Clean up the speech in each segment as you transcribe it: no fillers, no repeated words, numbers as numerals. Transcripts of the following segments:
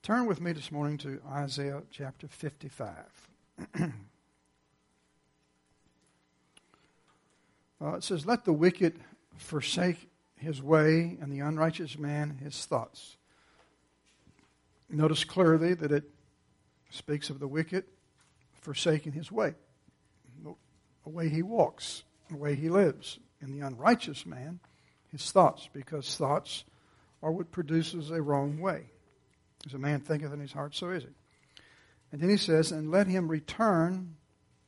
Turn with me this morning to Isaiah chapter 55. It says, "Let the wicked forsake his way, and the unrighteous man his thoughts." Notice clearly that it speaks of the wicked forsaking his way, the way he walks, the way he lives, and the unrighteous man his thoughts, because thoughts are what produces a wrong way. As a man thinketh in his heart, so is he. And then he says, "And let him return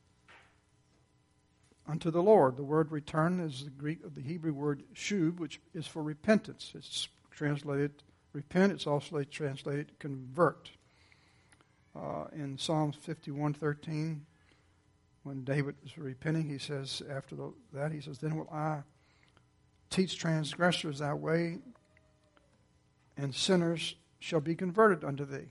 unto the Lord." The word return is the Hebrew word shub, which is for repentance. It's translated repent. It's also translated convert. In Psalms 51:13, when David was repenting, he says, after that, he says, "Then will I teach transgressors thy way, and sinners shall be converted unto thee."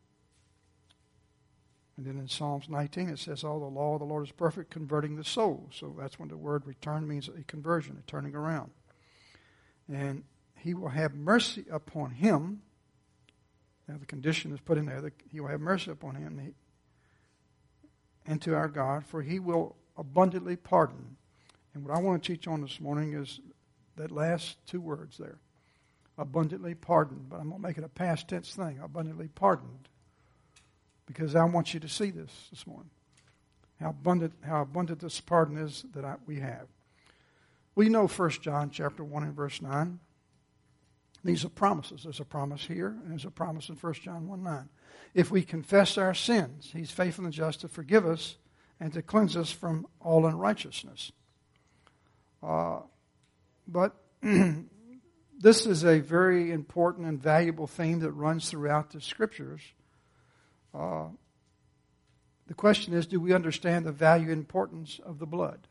And then in Psalms 19 it says, "All the law of the Lord is perfect, converting the soul." So that's when the word return means a conversion, a turning around. And he will have mercy upon him. Now the condition is put in there that he will have mercy upon him and to our God, for he will abundantly pardon. And what I want to teach on this morning is that last two words there. Abundantly pardoned, but I'm going to make it a past tense thing. Abundantly pardoned, because I want you to see this morning. How abundant this pardon is that we have. We know 1 John chapter 1 and verse 9. These are promises. There's a promise here, and there's a promise in 1 John 1:9. "If we confess our sins, He's faithful and just to forgive us and to cleanse us from all unrighteousness." But this is a very important and valuable theme that runs throughout the Scriptures. The question is, do we understand the value and importance of the blood?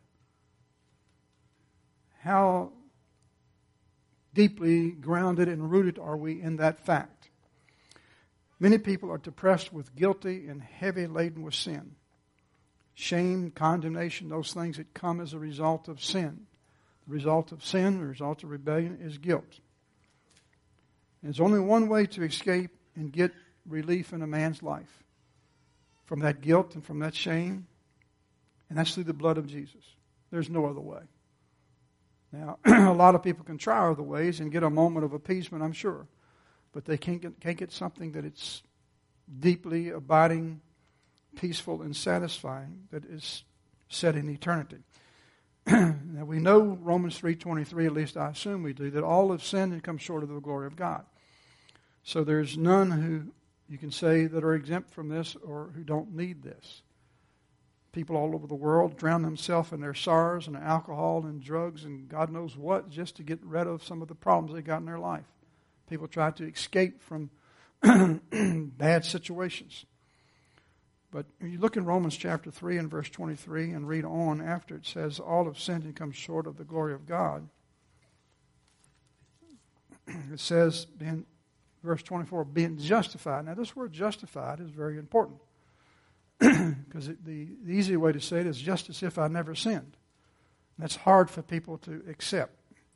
How deeply grounded and rooted are we in that fact? Many people are depressed with guilty and heavy laden with sin. Shame, condemnation, those things that come as a result of sin. The result of sin, the result of rebellion is guilt. And there's only one way to escape and get relief in a man's life from that guilt and from that shame, and that's through the blood of Jesus. There's no other way. Now, a lot of people can try other ways and get a moment of appeasement, I'm sure, but they can't get something that it's deeply abiding, peaceful, and satisfying that is set in eternity. Now we know Romans 3:23, at least I assume we do, that all have sinned and come short of the glory of God. So there's none who you can say that are exempt from this or who don't need this. People all over the world drown themselves in their sorrows and alcohol and drugs and God knows what just to get rid of some of the problems they got in their life. People try to escape from bad situations. But when you look in Romans chapter 3 and verse 23 and read on after, it says, "All have sinned and come short of the glory of God." It says in verse 24, "being justified." Now this word justified is very important. Because the easy way to say it is just as if I never sinned. And that's hard for people to accept.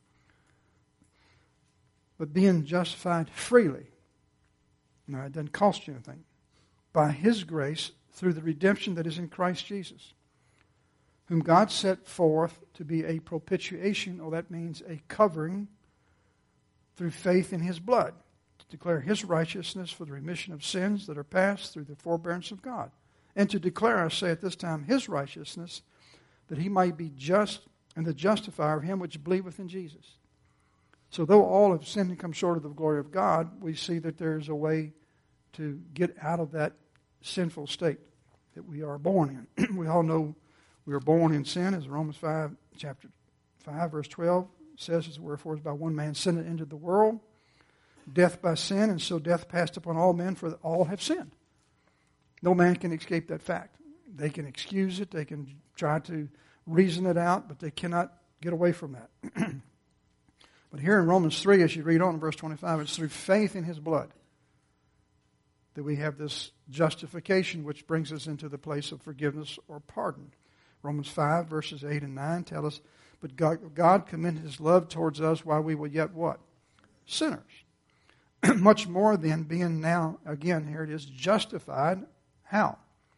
But being justified freely. Now, it doesn't cost you anything. By His grace, through the redemption that is in Christ Jesus, whom God set forth to be a propitiation, or that means a covering, through faith in His blood, to declare His righteousness for the remission of sins that are past through the forbearance of God. And to declare, I say at this time, His righteousness, that He might be just and the justifier of him which believeth in Jesus. So though all have sinned and come short of the glory of God, we see that there is a way to get out of that sinful state that we are born in. We all know we are born in sin, as Romans 5, chapter 5, verse 12 says, "Wherefore is by one man sin entered the world, death by sin, and so death passed upon all men, for all have sinned." No man can escape that fact. They can excuse it, they can try to reason it out, but they cannot get away from that. But here in Romans 3, as you read on in verse 25, it's through faith in His blood that we have this justification, which brings us into the place of forgiveness or pardon. Romans 5, verses 8 and 9 tell us, "But God commended His love towards us while we were yet what? Sinners." much more than being now, again, here it is, justified. How?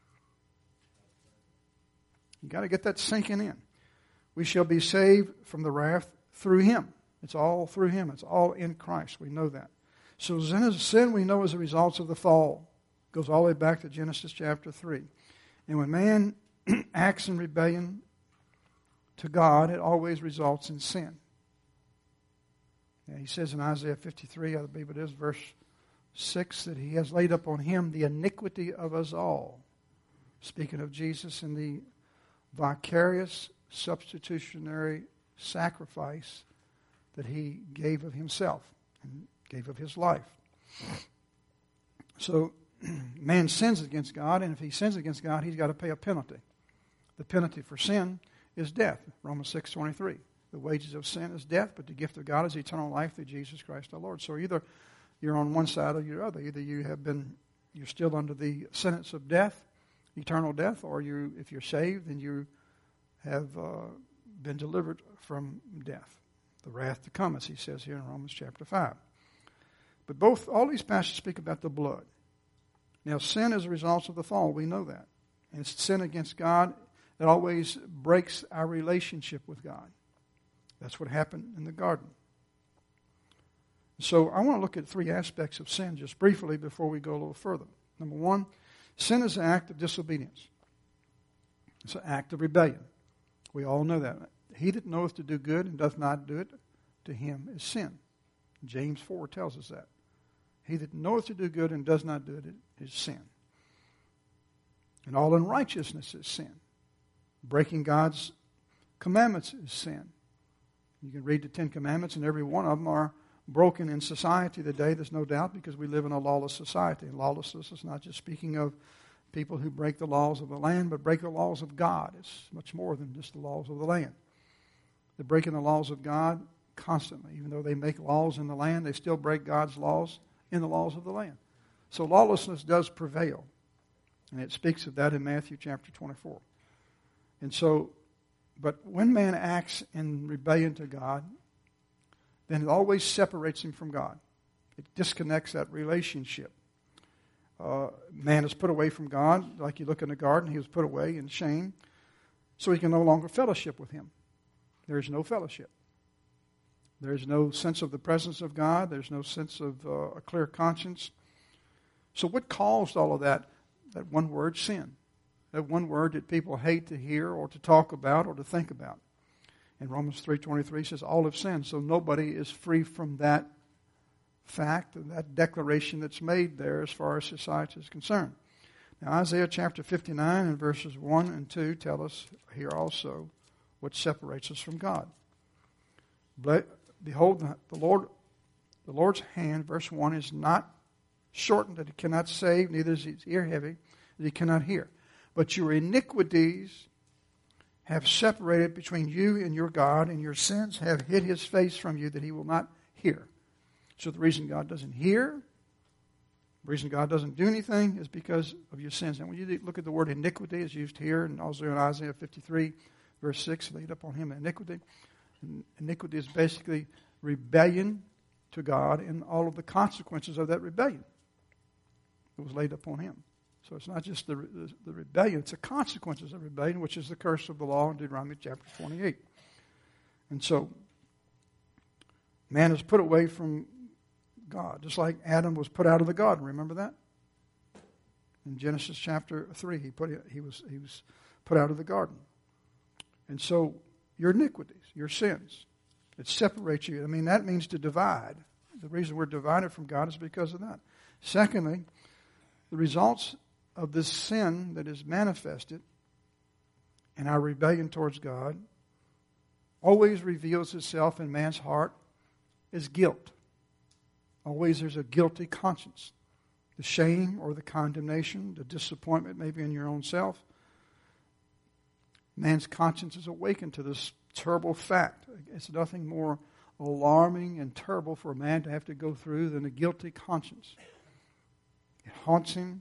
You've got to get that sinking in. We shall be saved from the wrath through Him. It's all through Him. It's all in Christ. We know that. So sin we know is a result of the fall. It goes all the way back to Genesis chapter 3. And when man acts in rebellion to God, it always results in sin. He says in Isaiah 53, I believe it is, verse 6, that He has laid upon Him the iniquity of us all. Speaking of Jesus and the vicarious substitutionary sacrifice that He gave of Himself and gave of His life. So man sins against God, and if he sins against God, he's got to pay a penalty. The penalty for sin is death. Romans 6:23. The wages of sin is death, but the gift of God is eternal life through Jesus Christ our Lord. So either you're on one side or you're other. Either you're still under the sentence of death, eternal death, or if you're saved, then you have been delivered from death. The wrath to come, as he says here in Romans chapter 5. But all these passages speak about the blood. Now, sin is a result of the fall. We know that. And it's sin against God that always breaks our relationship with God. That's what happened in the garden. So I want to look at three aspects of sin just briefly before we go a little further. Number one, sin is an act of disobedience. It's an act of rebellion. We all know that. He that knoweth to do good and doth not do it, to him is sin. James 4 tells us that. He that knoweth to do good and does not do it is sin. And all unrighteousness is sin. Breaking God's commandments is sin. You can read the Ten Commandments, and every one of them are broken in society today. There's no doubt, because we live in a lawless society. And lawlessness is not just speaking of people who break the laws of the land, but break the laws of God. It's much more than just the laws of the land. They're breaking the laws of God constantly. Even though they make laws in the land, they still break God's laws in the laws of the land. So lawlessness does prevail. And it speaks of that in Matthew chapter 24. And so, but when man acts in rebellion to God, then it always separates him from God. It disconnects that relationship. Man is put away from God. Like you look in the garden, he was put away in shame, so he can no longer fellowship with him. There's no fellowship. There's no sense of the presence of God. There's no sense of a clear conscience. So what caused all of that? That one word, sin. That one word that people hate to hear or to talk about or to think about. And Romans 3:23 says all have sinned. So nobody is free from that fact and that declaration that's made there as far as society is concerned. Now Isaiah chapter 59 and verses 1 and 2 tell us here also what separates us from God. Behold, the Lord's hand, verse 1, is not shortened that he cannot save, neither is his ear heavy that he cannot hear. But your iniquities have separated between you and your God, and your sins have hid his face from you that he will not hear. So the reason God doesn't hear, the reason God doesn't do anything is because of your sins. And when you look at the word iniquity, it's used here and also in Isaiah 53, verse 6, laid upon him iniquity. And iniquity is basically rebellion to God and all of the consequences of that rebellion. It was laid upon him. So it's not just the rebellion, it's the consequences of rebellion, which is the curse of the law in Deuteronomy chapter 28. And so, man is put away from God, just like Adam was put out of the garden. Remember that? In Genesis chapter 3, he was put out of the garden. And so, your iniquities, your sins, it separates you. I mean, that means to divide. The reason we're divided from God is because of that. Secondly, the results of this sin that is manifested in our rebellion towards God always reveals itself in man's heart as guilt. Always there's a guilty conscience. The shame or the condemnation, the disappointment maybe in your own self. Man's conscience is awakened to this terrible fact. It's nothing more alarming and terrible for a man to have to go through than a guilty conscience. It haunts him.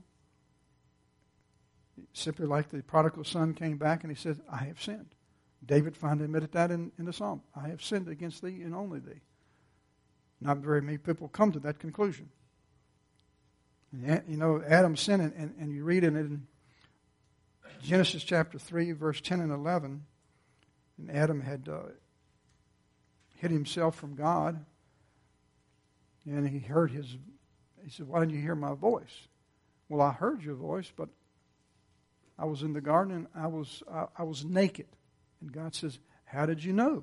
Simply like the prodigal son came back and he said, I have sinned. David finally admitted that in the psalm. I have sinned against thee and only thee. Not very many people come to that conclusion. And, you know, Adam sinned, and you read it in Genesis chapter 3, verse 10 and 11, and Adam had hid himself from God, and he said, why didn't you hear my voice? Well, I heard your voice, but I was in the garden and I was naked. And God says, how did you know?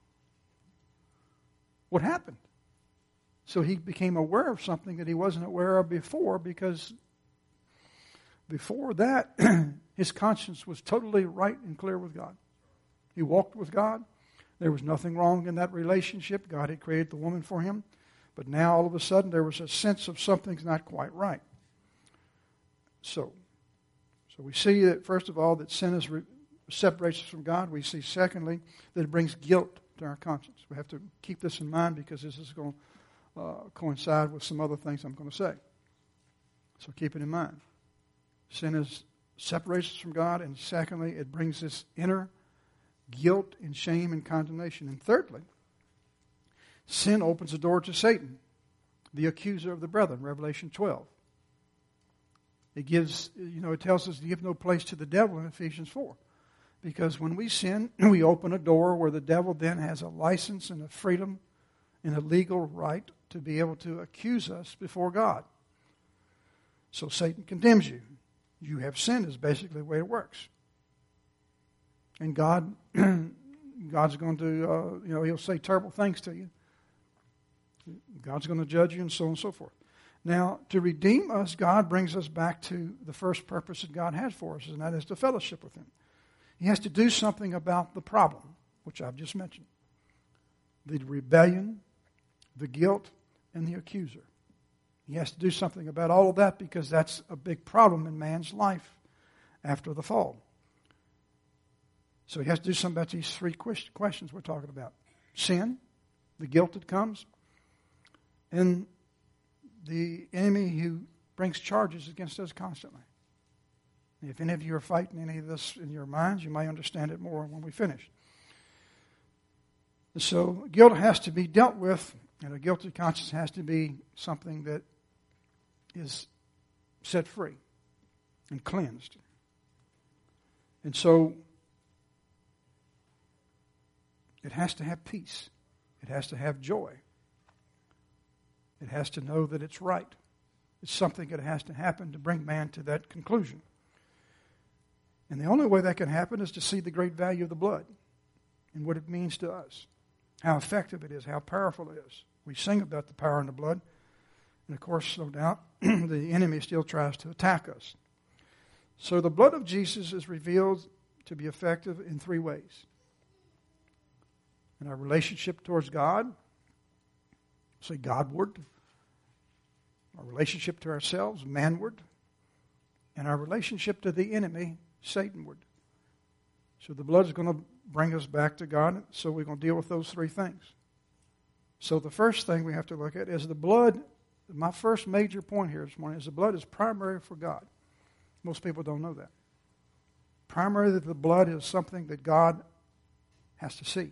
What happened? So he became aware of something that he wasn't aware of before, because before that, his conscience was totally right and clear with God. He walked with God. There was nothing wrong in that relationship. God had created the woman for him. But now, all of a sudden, there was a sense of something's not quite right. So we see that, first of all, that sin separates us from God. We see, secondly, that it brings guilt to our conscience. We have to keep this in mind, because this is going to coincide with some other things I'm going to say. So keep it in mind. Sin separates us from God, and secondly, it brings this inner guilt and shame and condemnation. And thirdly, sin opens the door to Satan, the accuser of the brethren, Revelation 12. It gives, it tells us to give no place to the devil in Ephesians 4. Because when we sin, we open a door where the devil then has a license and a freedom and a legal right to be able to accuse us before God. So Satan condemns you. You have sinned is basically the way it works. And God's going to, he'll say terrible things to you. God's going to judge you, and so on and so forth. Now, to redeem us, God brings us back to the first purpose that God has for us, and that is to fellowship with Him. He has to do something about the problem, which I've just mentioned. The rebellion, the guilt, and the accuser. He has to do something about all of that, because that's a big problem in man's life after the fall. So he has to do something about these three questions we're talking about. Sin, the guilt that comes, and the enemy who brings charges against us constantly. If any of you are fighting any of this in your minds, you may understand it more when we finish. So guilt has to be dealt with, and a guilty conscience has to be something that is set free and cleansed. And so it has to have peace. It has to have joy. It has to know that it's right. It's something that has to happen to bring man to that conclusion. And the only way that can happen is to see the great value of the blood and what it means to us, how effective it is, how powerful it is. We sing about the power in the blood. And of course, no doubt, the enemy still tries to attack us. So the blood of Jesus is revealed to be effective in three ways. In our relationship towards God, say Godward, our relationship to ourselves, manward, and our relationship to the enemy, Satanward. So the blood is going to bring us back to God, so we're going to deal with those three things. So the first thing we have to look at is the blood. My first major point here this morning is the blood is primary for God. Most people don't know that. Primarily, the blood is something that God has to see.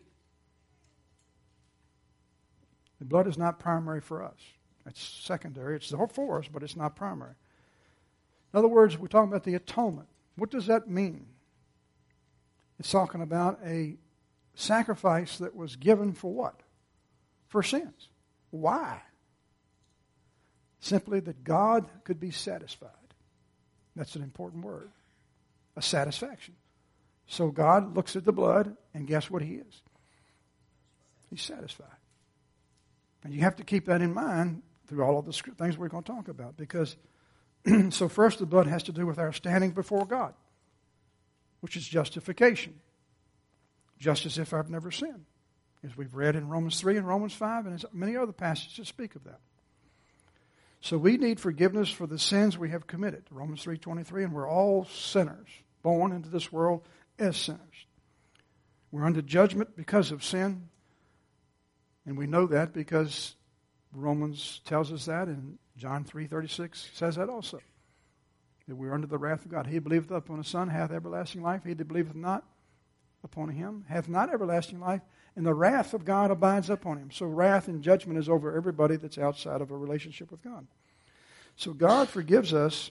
The blood is not primary for us. It's secondary. It's for us, but it's not primary. In other words, we're talking about the atonement. What does that mean? It's talking about a sacrifice that was given for what? For sins. Why? Simply that God could be satisfied. That's an important word. A satisfaction. So God looks at the blood, and guess what He is? He's satisfied. And you have to keep that in mind through all of the things we're going to talk about. Because, so first the blood has to do with our standing before God, which is justification. Just as if I've never sinned. As we've read in Romans 3 and Romans 5 and many other passages that speak of that. So we need forgiveness for the sins we have committed. Romans 3:23, and we're all sinners, born into this world as sinners. We're under judgment because of sin. And we know that because Romans tells us that, and John 3:36 says that also. That we're under the wrath of God. He believeth upon the Son hath everlasting life. He that believeth not upon him, hath not everlasting life, and the wrath of God abides upon him. So wrath and judgment is over everybody that's outside of a relationship with God. So God forgives us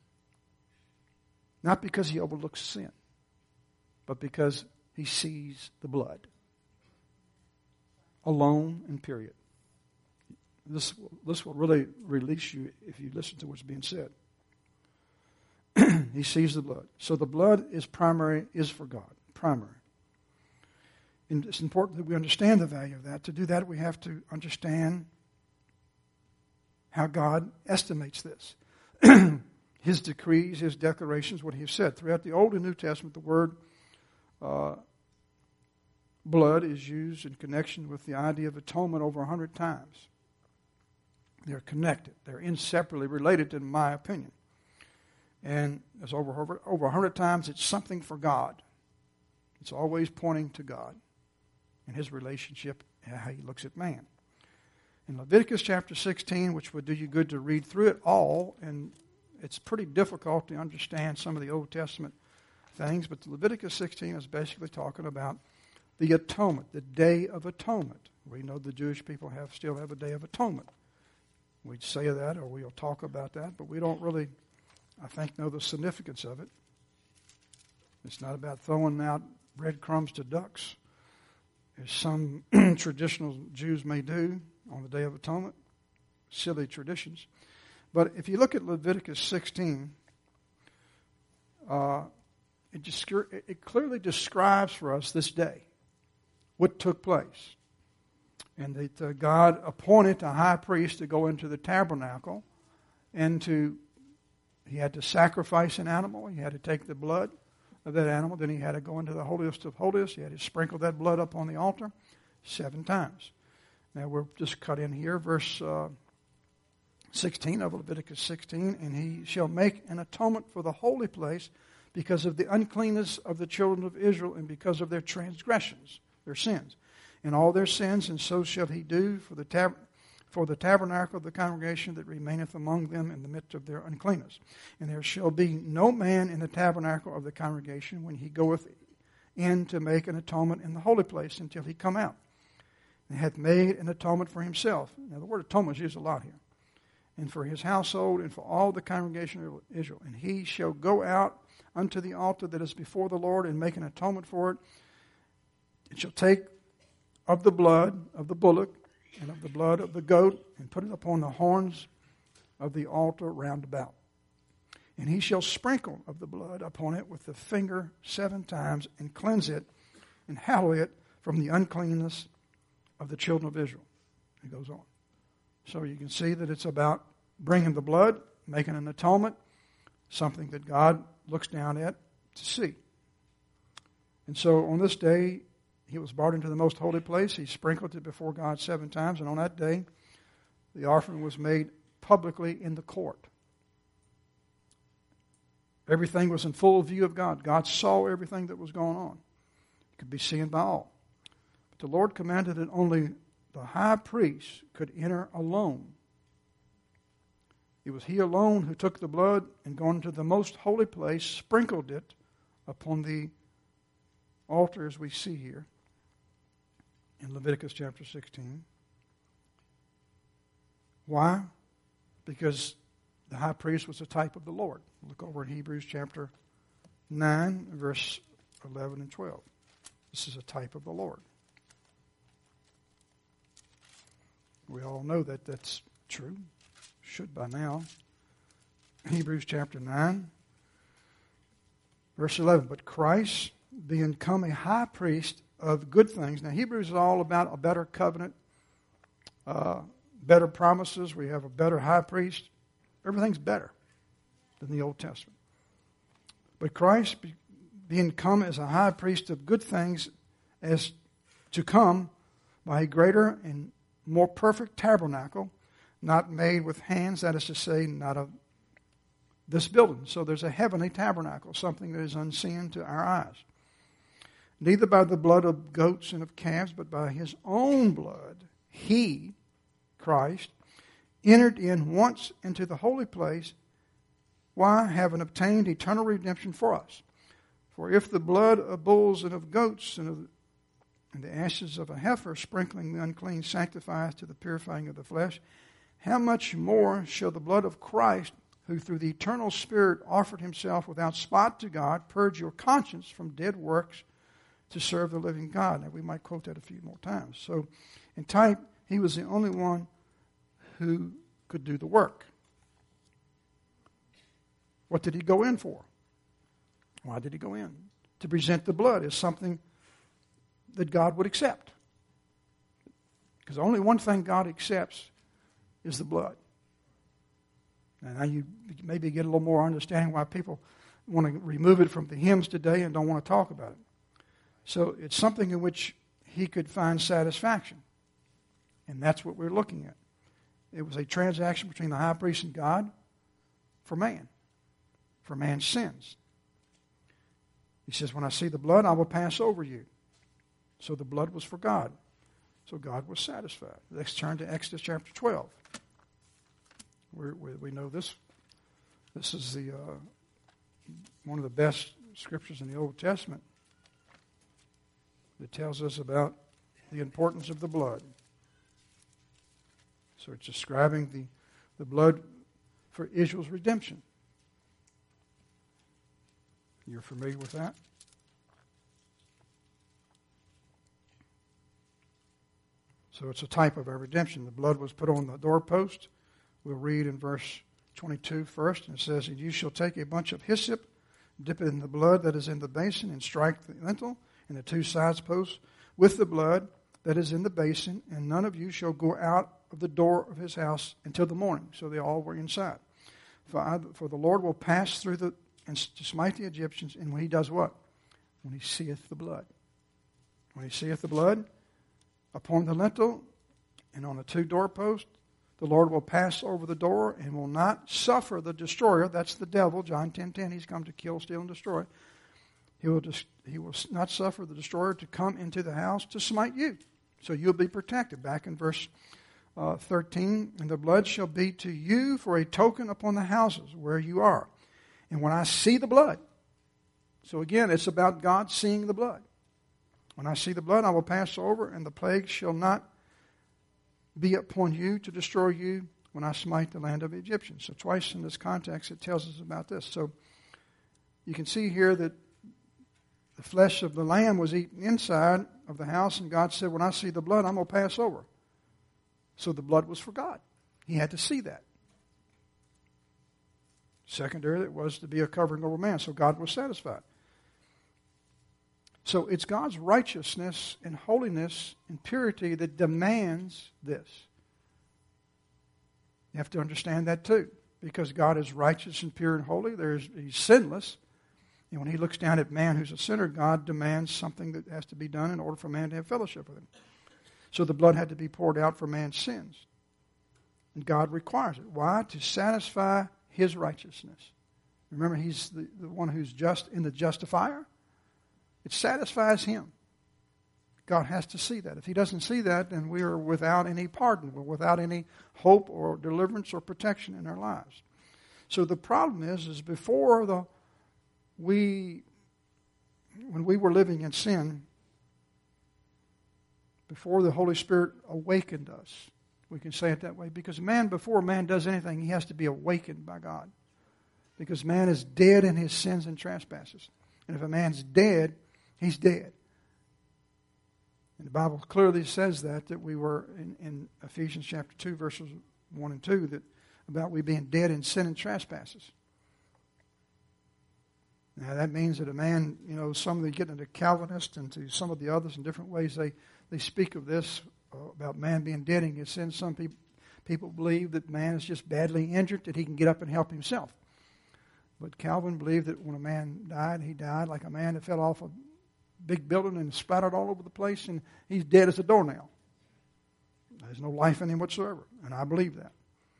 not because he overlooks sin, but because he sees the blood. Alone and period. This will really release you if you listen to what's being said. He sees the blood. So the blood is for God. Primary. And it's important that we understand the value of that. To do that, we have to understand how God estimates this. His decrees, his declarations, what he has said. Throughout the Old and New Testament, the word blood is used in connection with the idea of atonement over 100 times. They're connected. They're inseparably related, in my opinion. And as over 100 times, it's something for God. It's always pointing to God and his relationship and how he looks at man. In Leviticus chapter 16, which would do you good to read through it all, and it's pretty difficult to understand some of the Old Testament things, but Leviticus 16 is basically talking about the atonement, the Day of Atonement. We know the Jewish people still have a Day of Atonement. We'd say that, or we'll talk about that, but we don't really, I think, know the significance of it. It's not about throwing out breadcrumbs to ducks, as some traditional Jews may do on the Day of Atonement. Silly traditions. But if you look at Leviticus 16, it clearly describes for us this day, what took place. And that God appointed a high priest to go into the tabernacle, and he had to sacrifice an animal. He had to take the blood of that animal. Then he had to go into the holiest of holies. He had to sprinkle that blood up on the altar 7 times. Now we'll just cut in here, verse 16 of Leviticus 16. And he shall make an atonement for the holy place because of the uncleanness of the children of Israel and because of their transgressions, their sins. And all their sins, and so shall he do for the tabernacle of the congregation that remaineth among them in the midst of their uncleanness. And there shall be no man in the tabernacle of the congregation when he goeth in to make an atonement in the holy place until he come out. And hath made an atonement for himself. Now the word atonement is used a lot here. And for his household and for all the congregation of Israel. And he shall go out unto the altar that is before the Lord and make an atonement for it. It shall take of the blood of the bullock and of the blood of the goat, and put it upon the horns of the altar round about. And he shall sprinkle of the blood upon it with the finger 7 times, and cleanse it, and hallow it from the uncleanness of the children of Israel. It goes on. So you can see that it's about bringing the blood, making an atonement, something that God looks down at to see. And so on this day, he was brought into the most holy place. He sprinkled it before God 7 times. And on that day, the offering was made publicly in the court. Everything was in full view of God. God saw everything that was going on. It could be seen by all. But the Lord commanded that only the high priest could enter alone. It was he alone who took the blood and going into the most holy place, sprinkled it upon the altar as we see here in Leviticus chapter 16. Why? Because the high priest was a type of the Lord. Look over in Hebrews chapter 9, verse 11 and 12. This is a type of the Lord. We all know that that's true. Should by now. Hebrews chapter 9, verse 11. But Christ, being come a high priest of good things. Now, Hebrews is all about a better covenant, better promises. We have a better high priest. Everything's better than the Old Testament. But Christ, being come as a high priest of good things, as to come by a greater and more perfect tabernacle, not made with hands, that is to say, not of this building. So there's a heavenly tabernacle, something that is unseen to our eyes. Neither by the blood of goats and of calves, but by his own blood, he, Christ, entered in once into the holy place. Why? Having obtained eternal redemption for us. For if the blood of bulls and of goats and the ashes of a heifer sprinkling the unclean sanctifieth to the purifying of the flesh, how much more shall the blood of Christ, who through the eternal Spirit offered himself without spot to God, purge your conscience from dead works to serve the living God. Now, we might quote that a few more times. So, in type, he was the only one who could do the work. What did he go in for? Why did he go in? To present the blood as something that God would accept. Because only one thing God accepts is the blood. And now you maybe get a little more understanding why people want to remove it from the hymns today and don't want to talk about it. So it's something in which he could find satisfaction. And that's what we're looking at. It was a transaction between the high priest and God for man's sins. He says, when I see the blood, I will pass over you. So the blood was for God. So God was satisfied. Let's turn to Exodus chapter 12. We know this. This is one of the best scriptures in the Old Testament that tells us about the importance of the blood. So it's describing the blood for Israel's redemption. You're familiar with that? So it's a type of our redemption. The blood was put on the doorpost. We'll read in verse 22 first. And it says, and you shall take a bunch of hyssop, dip it in the blood that is in the basin, and strike the lintel and the two sides posts with the blood that is in the basin, and none of you shall go out of the door of his house until the morning. So they all were inside. For the Lord will pass through and to smite the Egyptians, and when he does what? When he seeth the blood. When he seeth the blood upon the lintel and on the two doorposts, the Lord will pass over the door and will not suffer the destroyer. That's the devil. John 10:10. He's come to kill, steal, and destroy. He will not suffer the destroyer to come into the house to smite you. So you'll be protected. Back in verse 13, and the blood shall be to you for a token upon the houses where you are. And when I see the blood, so again, it's about God seeing the blood. When I see the blood, I will pass over, and the plague shall not be upon you to destroy you when I smite the land of the Egyptians. So twice in this context, it tells us about this. So you can see here that the flesh of the lamb was eaten inside of the house, and God said, when I see the blood, I'm going to pass over. So the blood was for God. He had to see that. Secondary, it was to be a covering over man, so God was satisfied. So it's God's righteousness and holiness and purity that demands this. You have to understand that too. Because God is righteous and pure and holy, He's sinless. And when He looks down at man who's a sinner, God demands something that has to be done in order for man to have fellowship with Him. So the blood had to be poured out for man's sins. And God requires it. Why? To satisfy His righteousness. Remember, He's the one who's just in the justifier. It satisfies Him. God has to see that. If He doesn't see that, then we are without any pardon. We're without any hope or deliverance or protection in our lives. So the problem is before when we were living in sin, before the Holy Spirit awakened us, we can say it that way, because before man does anything, he has to be awakened by God. Because man is dead in his sins and trespasses. And if a man's dead, he's dead. And the Bible clearly says that we were in Ephesians chapter 2, verses 1 and 2, that about we being dead in sin and trespasses. Now that means that a man, some of them get into Calvinist and to some of the others in different ways, they speak of this, about man being dead in his sin. Some people believe that man is just badly injured, that he can get up and help himself. But Calvin believed that when a man died, he died like a man that fell off a big building and splattered all over the place, and he's dead as a doornail. There's no life in him whatsoever, and I believe that.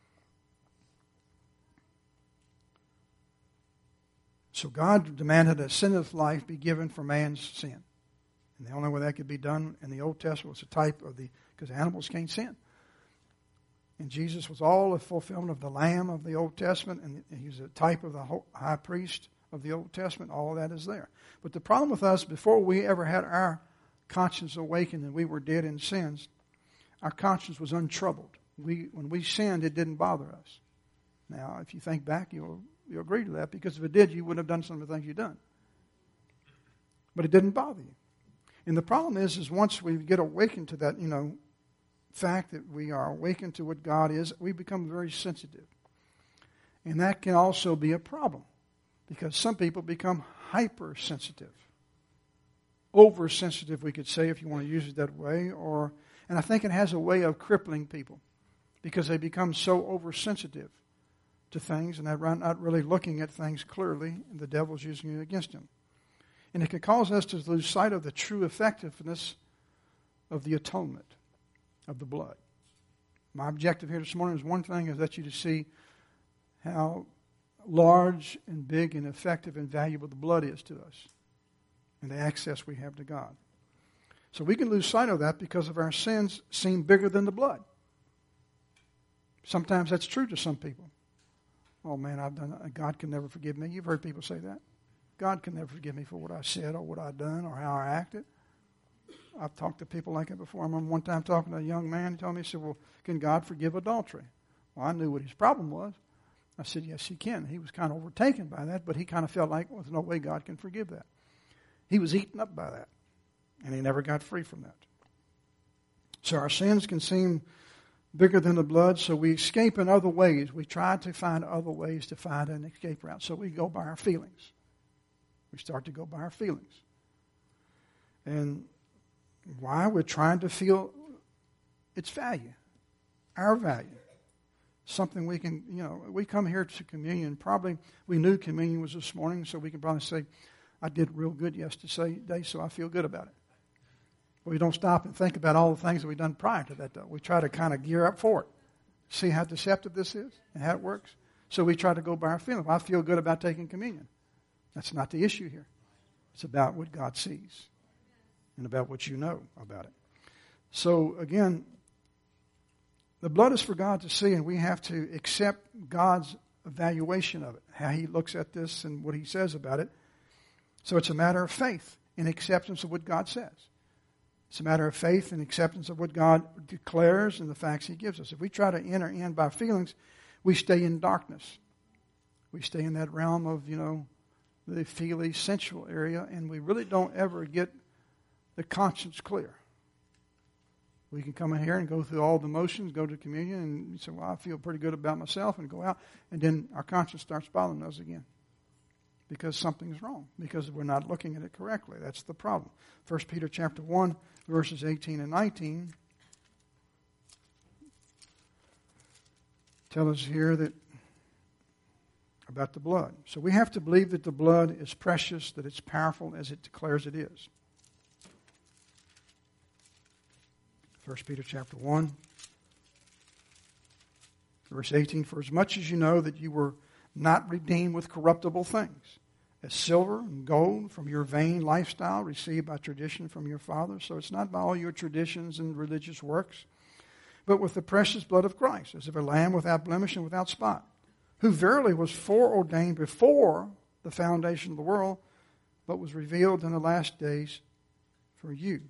So God demanded a sinless life be given for man's sin. And the only way that could be done in the Old Testament was a type of because animals can't sin. And Jesus was all the fulfillment of the Lamb of the Old Testament, and he was a type of the high priest of the Old Testament, all of that is there. But the problem with us, before we ever had our conscience awakened and we were dead in sins, our conscience was untroubled. When we sinned, it didn't bother us. Now, if you think back, you'll agree to that, because if it did, you wouldn't have done some of the things you've done. But it didn't bother you. And the problem is once we get awakened to that, fact that we are awakened to what God is, we become very sensitive. And that can also be a problem, because some people become hypersensitive. Oversensitive, we could say, if you want to use it that way. And I think it has a way of crippling people, because they become so oversensitive to things and they're not really looking at things clearly, and the devil's using it against them. And it can cause us to lose sight of the true effectiveness of the atonement of the blood. My objective here this morning is one thing, is that you to see how large and big and effective and valuable the blood is to us and the access we have to God. So we can lose sight of that because of our sins seem bigger than the blood. Sometimes that's true to some people. Oh man, God can never forgive me. You've heard people say that. God can never forgive me for what I said or what I've done or how I acted. I've talked to people like that before. I remember one time talking to a young man. He told me, he said, well, can God forgive adultery? Well, I knew what his problem was. I said, yes, he can. He was kind of overtaken by that, but he kind of felt like, well, there's no way God can forgive that. He was eaten up by that, and he never got free from that. So our sins can seem bigger than the blood, so we escape in other ways. We try to find other ways to find an escape route. So we go by our feelings. We start to go by our feelings. And why? We're trying to feel its value, our value. Something we can, we come here to communion. Probably we knew communion was this morning, so we can probably say, I did real good yesterday, so I feel good about it. But we don't stop and think about all the things that we've done prior to that, though. We try to kind of gear up for it. See how deceptive this is and how it works? So we try to go by our feelings. Well, I feel good about taking communion. That's not the issue here. It's about what God sees and about what you know about it. So, again, the blood is for God to see, and we have to accept God's evaluation of it, how He looks at this and what He says about it. So it's a matter of faith and acceptance of what God says. It's a matter of faith and acceptance of what God declares and the facts He gives us. If we try to enter in by feelings, we stay in darkness. We stay in that realm of, the feely, sensual area, and we really don't ever get the conscience clear. We can come in here and go through all the motions, go to communion, and say, well, I feel pretty good about myself, and go out, and then our conscience starts bothering us again. Because something's wrong, because we're not looking at it correctly. That's the problem. 1 Peter chapter 1, verses 18 and 19 tell us here that about the blood. So we have to believe that the blood is precious, that it's powerful as it declares it is. 1 Peter chapter 1, verse 18, for as much as you know that you were not redeemed with corruptible things, as silver and gold from your vain lifestyle received by tradition from your fathers. So it's not by all your traditions and religious works, but with the precious blood of Christ, as of a lamb without blemish and without spot, who verily was foreordained before the foundation of the world, but was revealed in the last days for you,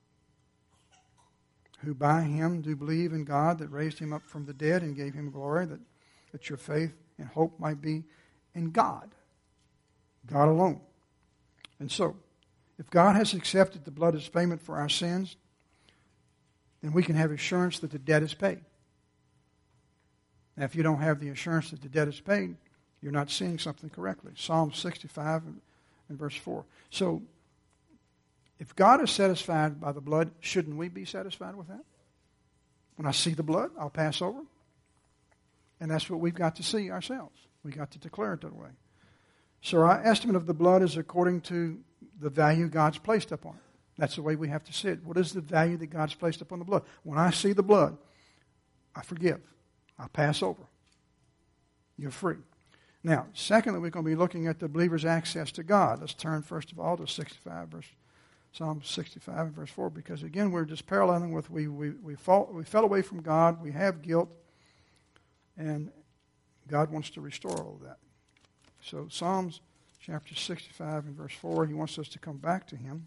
who by Him do believe in God that raised Him up from the dead and gave Him glory, that your faith and hope might be in God alone. And so, if God has accepted the blood as payment for our sins, then we can have assurance that the debt is paid. Now, if you don't have the assurance that the debt is paid, you're not seeing something correctly. Psalm 65 and verse 4. So, if God is satisfied by the blood, shouldn't we be satisfied with that? When I see the blood, I'll pass over. And that's what we've got to see ourselves. We've got to declare it that way. So our estimate of the blood is according to the value God's placed upon it. That's the way we have to see it. What is the value that God's placed upon the blood? When I see the blood, I forgive. I pass over. You're free. Now, secondly, we're going to be looking at the believer's access to God. Let's turn first of all to Psalm 65 and verse 4, because again, we're just paralleling with we fell away from God, we have guilt, and God wants to restore all of that. So Psalms chapter 65 and verse 4. He wants us to come back to him.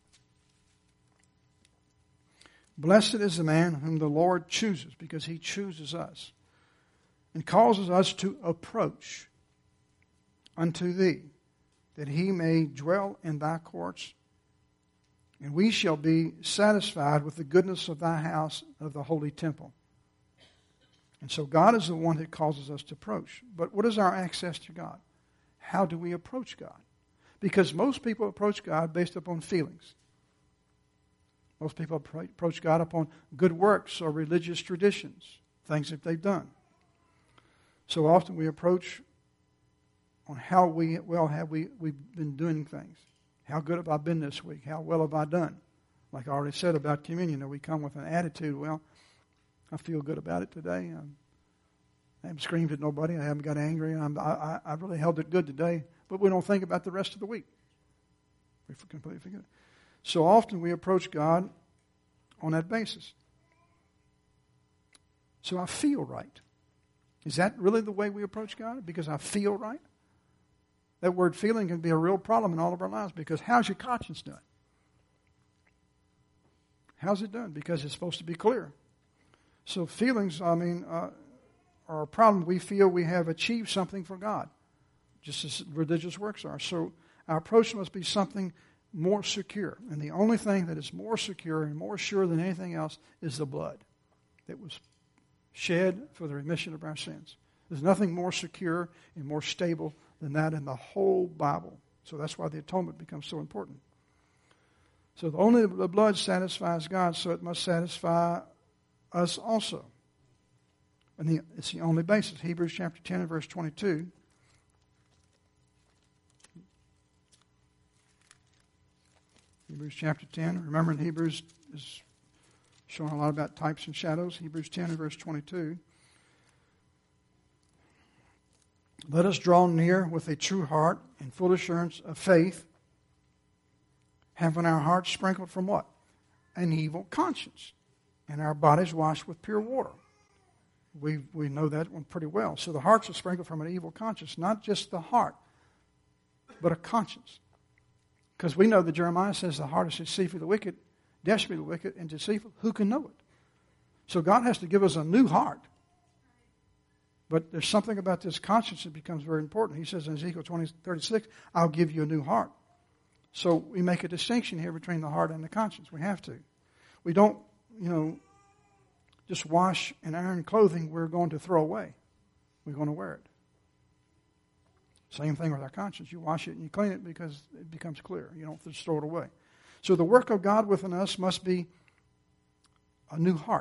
Blessed is the man whom the Lord chooses, because he chooses us, and causes us to approach unto thee, that he may dwell in thy courts, and we shall be satisfied with the goodness of thy house, of the holy temple. And so God is the one that causes us to approach. But what is our access to God? How do we approach God? Because most people approach God based upon feelings. Most people approach God upon good works or religious traditions, things that they've done. So often we approach on how we've been doing things. How good have I been this week? How well have I done? Like I already said about communion, we come with an attitude, well, I feel good about it today. I haven't screamed at nobody. I haven't got angry. I really held it good today. But we don't think about the rest of the week. We completely forget it. So often we approach God on that basis. So I feel right. Is that really the way we approach God? Because I feel right? That word feeling can be a real problem in all of our lives, because how's your conscience done? How's it done? Because it's supposed to be clear. So feelings, are a problem. We feel we have achieved something for God, just as religious works are. So our approach must be something more secure. And the only thing that is more secure and more sure than anything else is the blood that was shed for the remission of our sins. There's nothing more secure and more stable than that in the whole Bible. So that's why the atonement becomes so important. So only the blood satisfies God, so it must satisfy us also. And it's the only basis. Hebrews chapter 10 and verse 22. Hebrews chapter 10. Remember, in Hebrews is showing a lot about types and shadows. Hebrews 10 and verse 22. Let us draw near with a true heart and full assurance of faith, having our hearts sprinkled from what? An evil conscience, and our bodies washed with pure water. We know that one pretty well. So the hearts are sprinkled from an evil conscience, not just the heart, but a conscience. Because we know that Jeremiah says the heart is deceitful, the wicked, desperately wicked, and deceitful. Who can know it? So God has to give us a new heart. But there's something about this conscience that becomes very important. He says in Ezekiel 20:36, I'll give you a new heart. So we make a distinction here between the heart and the conscience. We have to. We don't, just wash and iron clothing we're going to throw away. We're going to wear it. Same thing with our conscience. You wash it and you clean it because it becomes clear. You don't just throw it away. So the work of God within us must be a new heart.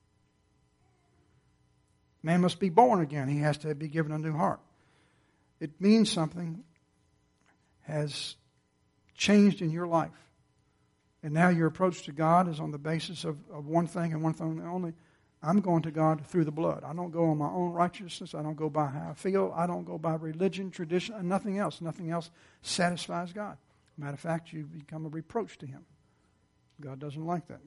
Man must be born again. He has to be given a new heart. It means something has changed in your life. And now your approach to God is on the basis of one thing and one thing only. I'm going to God through the blood. I don't go on my own righteousness. I don't go by how I feel. I don't go by religion, tradition, and nothing else. Nothing else satisfies God. Matter of fact, you become a reproach to Him. God doesn't like that.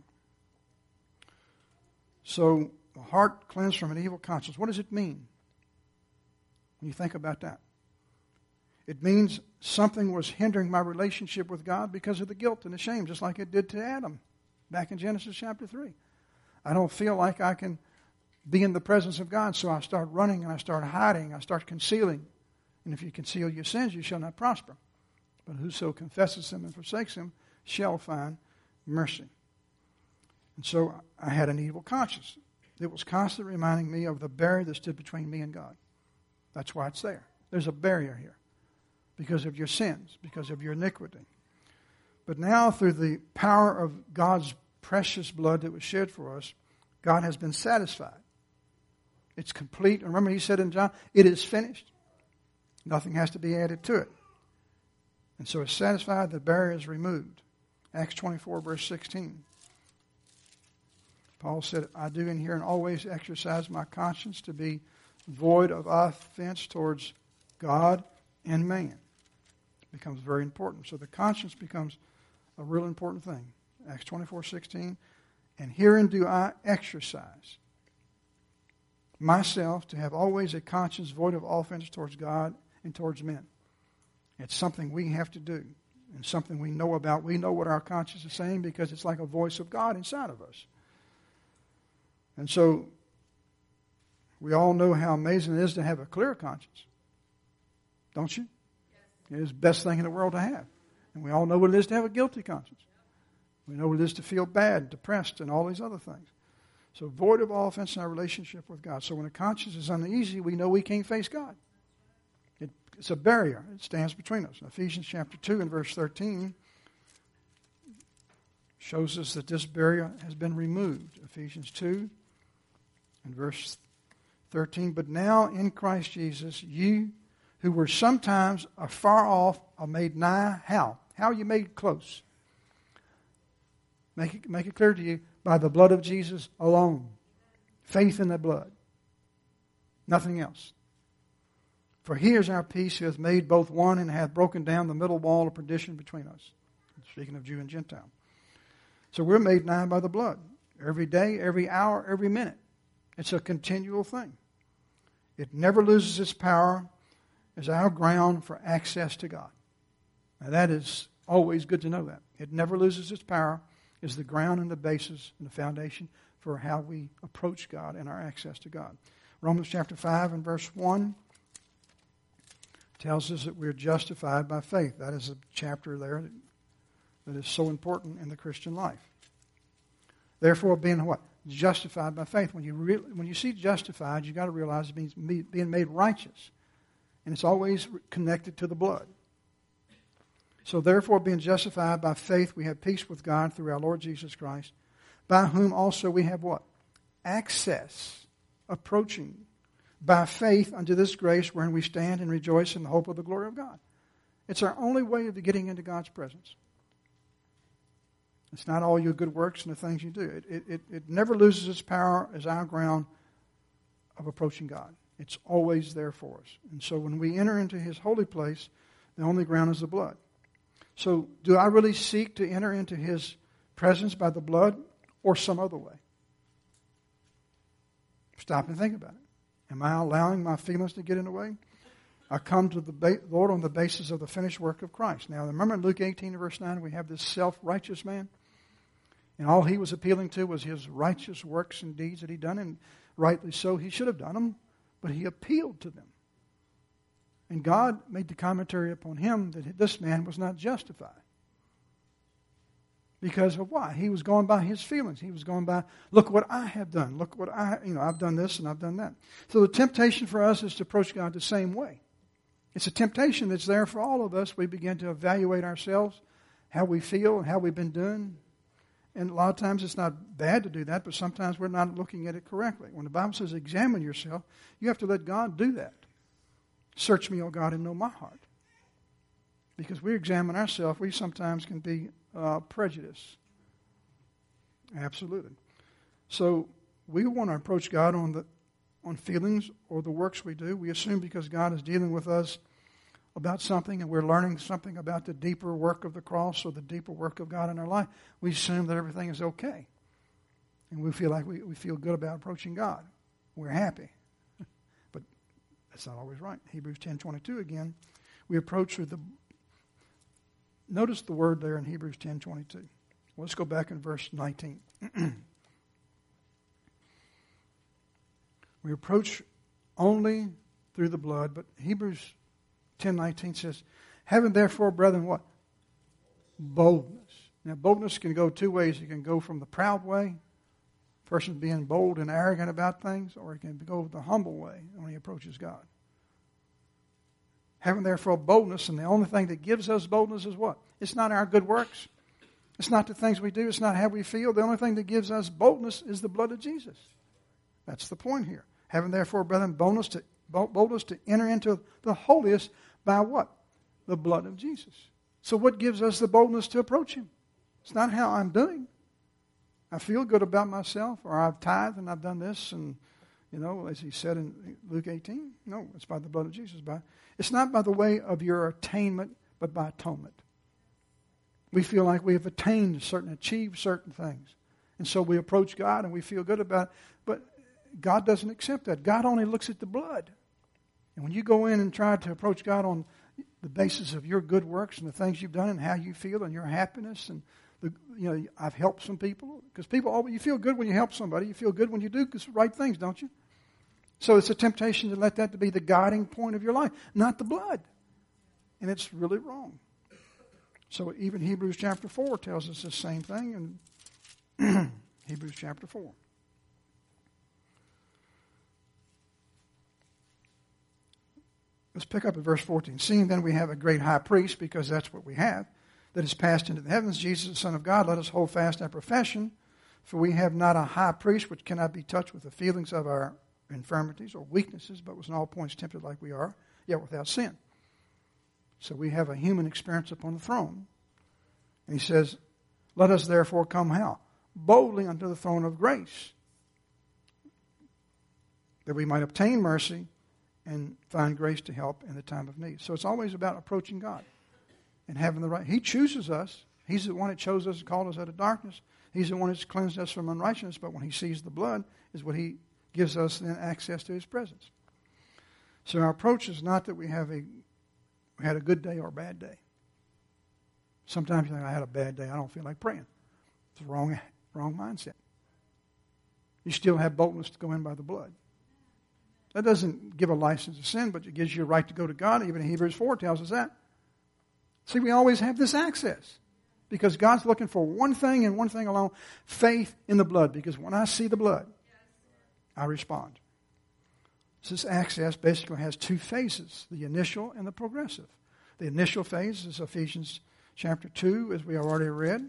So, the heart cleansed from an evil conscience. What does it mean when you think about that? It means something was hindering my relationship with God because of the guilt and the shame, just like it did to Adam back in Genesis chapter 3. I don't feel like I can be in the presence of God, so I start running and I start hiding, I start concealing. And if you conceal your sins, you shall not prosper. But whoso confesses them and forsakes them shall find mercy. And so I had an evil conscience. It was constantly reminding me of the barrier that stood between me and God. That's why it's there. There's a barrier here because of your sins, because of your iniquity. But now through the power of God's precious blood that was shed for us, God has been satisfied. It's complete. Remember He said in John, it is finished. Nothing has to be added to it. And so it's satisfied, the barrier is removed. Acts 24 verse 16. Paul said, I do in here and always exercise my conscience to be void of offense towards God and man. It becomes very important. So the conscience becomes a real important thing. Acts 24:16. And herein do I exercise myself to have always a conscience void of offense towards God and towards men. It's something we have to do and something we know about. We know what our conscience is saying because it's like a voice of God inside of us. And so we all know how amazing it is to have a clear conscience. Don't you? Yes. It is the best thing in the world to have. And we all know what it is to have a guilty conscience. We know what it is to feel bad, depressed, and all these other things. So void of all offense in our relationship with God. So when a conscience is uneasy, we know we can't face God. It's a barrier. It stands between us. Ephesians chapter 2 and verse 13 shows us that this barrier has been removed. Ephesians 2 and verse 13. But now in Christ Jesus, you who were sometimes afar off are made nigh. How? How are you made close? Make it clear to you, by the blood of Jesus alone. Faith in the blood. Nothing else. For he is our peace, who hath made both one and hath broken down the middle wall of perdition between us. Speaking of Jew and Gentile. So we're made nigh by the blood. Every day, every hour, every minute. It's a continual thing. It never loses its power as our ground for access to God. Now that is always good to know that. It never loses its power as the ground and the basis and the foundation for how we approach God and our access to God. Romans chapter 5 and verse 1 tells us that we're justified by faith. That is a chapter there that is so important in the Christian life. Therefore, being what? Justified by faith. When you see justified, you've got to realize it means being made righteous. And it's always connected to the blood. So therefore, being justified by faith, we have peace with God through our Lord Jesus Christ, by whom also we have what? Access, approaching by faith unto this grace wherein we stand and rejoice in the hope of the glory of God. It's our only way of getting into God's presence. It's not all your good works and the things you do. It never loses its power as our ground of approaching God. It's always there for us. And so when we enter into His holy place, the only ground is the blood. So do I really seek to enter into His presence by the blood or some other way? Stop and think about it. Am I allowing my feelings to get in the way? I come to the Lord on the basis of the finished work of Christ. Now remember in Luke 18 verse 9 we have this self-righteous man. And all he was appealing to was his righteous works and deeds that he'd done. And rightly so, he should have done them. But he appealed to them. And God made the commentary upon him that this man was not justified. Because of why? He was going by his feelings. He was going by, look what I have done. Look what I've done this and I've done that. So the temptation for us is to approach God the same way. It's a temptation that's there for all of us. We begin to evaluate ourselves, how we feel, how we've been doing. And a lot of times it's not bad to do that, but sometimes we're not looking at it correctly. When the Bible says examine yourself, you have to let God do that. Search me, O God, and know my heart. Because we examine ourselves, we sometimes can be prejudiced. Absolutely. So we want to approach God on feelings or the works we do. We assume because God is dealing with us about something and we're learning something about the deeper work of the cross or the deeper work of God in our life, we assume that everything is okay. And we feel like we feel good about approaching God. We're happy. But that's not always right. Hebrews 10:22 again. We approach with notice the word there in Hebrews 10:22. Let's go back in verse 19. We approach only through the blood, but Hebrews 10:19 says, having therefore, brethren, what? Boldness. Now, boldness can go two ways. It can go from the proud way, person being bold and arrogant about things, or it can go the humble way when he approaches God. Having therefore boldness, and the only thing that gives us boldness is what? It's not our good works. It's not the things we do. It's not how we feel. The only thing that gives us boldness is the blood of Jesus. That's the point here. Having therefore, brethren, boldness to enter into the holiest by what? The blood of Jesus. So what gives us the boldness to approach Him? It's not how I'm doing. I feel good about myself, or I've tithed and I've done this, and as He said in Luke 18. No, it's by the blood of Jesus. It's not by the way of your attainment, but by atonement. We feel like we have achieved certain things. And so we approach God and we feel good about it. But God doesn't accept that. God only looks at the blood. And when you go in and try to approach God on the basis of your good works and the things you've done and how you feel and your happiness. And, I've helped some people. Because you feel good when you help somebody. You feel good when you do the right things, don't you? So it's a temptation to let that to be the guiding point of your life, not the blood. And it's really wrong. So even Hebrews chapter 4 tells us the same thing in Hebrews chapter 4. Let's pick up at verse 14. Seeing then we have a great high priest, because that's what we have, that is passed into the heavens, Jesus the Son of God, let us hold fast our profession. For we have not a high priest which cannot be touched with the feelings of our infirmities or weaknesses, but was in all points tempted like we are, yet without sin. So we have a human experience upon the throne. And he says, let us therefore come how? Boldly unto the throne of grace, that we might obtain mercy and find grace to help in the time of need. So it's always about approaching God and having the right. He chooses us. He's the one that chose us and called us out of darkness. He's the one that's cleansed us from unrighteousness. But when he sees the blood is what he gives us then access to his presence. So our approach is not that we had a good day or a bad day. Sometimes you think, I had a bad day, I don't feel like praying. It's the wrong mindset. You still have boldness to go in by the blood. That doesn't give a license to sin, but it gives you a right to go to God. Even Hebrews 4 tells us that. See, we always have this access. Because God's looking for one thing and one thing alone, faith in the blood. Because when I see the blood, I respond. So this access basically has two phases, the initial and the progressive. The initial phase is Ephesians chapter 2, as we already read,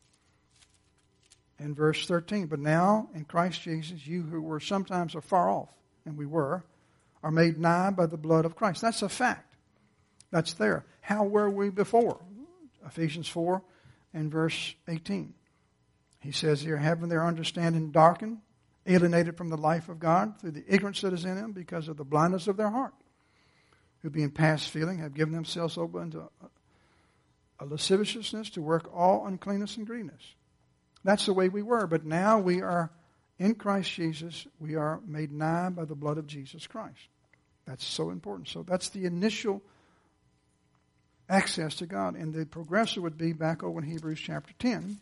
in verse 13. But now, in Christ Jesus, you who were sometimes afar off, and we were, are made nigh by the blood of Christ. That's a fact. That's there. How were we before? Ephesians 4 and verse 18. He says here, having their understanding darkened, alienated from the life of God through the ignorance that is in them because of the blindness of their heart, who being past feeling have given themselves over unto a lasciviousness to work all uncleanness and greediness. That's the way we were, but now we are in Christ Jesus. We are made nigh by the blood of Jesus Christ. That's so important. So that's the initial access to God. And the progressive would be back over in Hebrews chapter 10,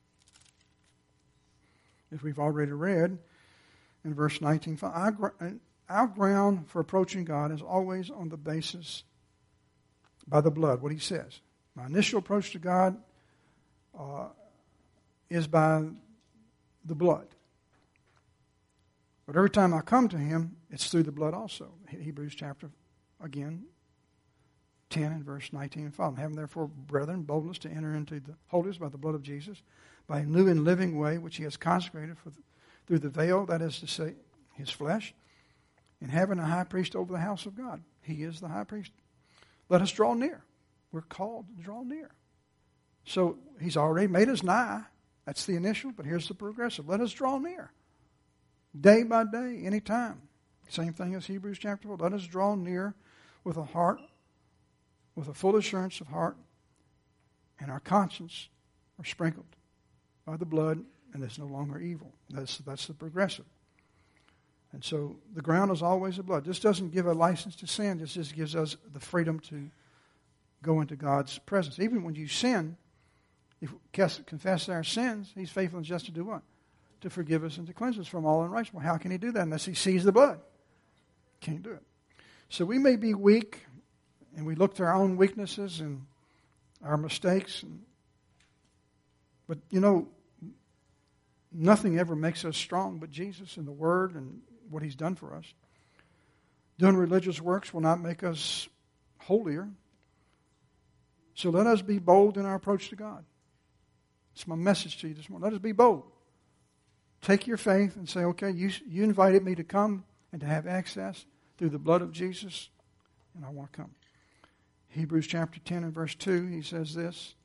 as we've already read in verse 19. Our ground for approaching God is always on the basis by the blood, what he says. My initial approach to God is by the blood. But every time I come to him, it's through the blood also. Hebrews chapter, again, 10 and verse 19 and following. Having therefore, brethren, boldness to enter into the holiest by the blood of Jesus, by a new and living way which he has consecrated through the veil, that is to say, his flesh, and having a high priest over the house of God. He is the high priest. Let us draw near. We're called to draw near. So he's already made us nigh. That's the initial, but here's the progressive. Let us draw near. Day by day, any time. Same thing as Hebrews chapter 4. Let us draw near with a heart, with a full assurance of heart, and our conscience are sprinkled by the blood, and it's no longer evil. That's the progressive. And so the ground is always the blood. This doesn't give a license to sin. This just gives us the freedom to go into God's presence. Even when you sin, if we confess our sins, he's faithful and just to do what? To forgive us and to cleanse us from all unrighteousness. Well, how can he do that unless he sees the blood? Can't do it. So we may be weak, and we look to our own weaknesses and our mistakes. But, nothing ever makes us strong but Jesus and the Word and what he's done for us. Doing religious works will not make us holier. So let us be bold in our approach to God. It's my message to you this morning. Let us be bold. Take your faith and say, okay, you invited me to come and to have access through the blood of Jesus, and I want to come. Hebrews chapter 10 and verse 2, he says this.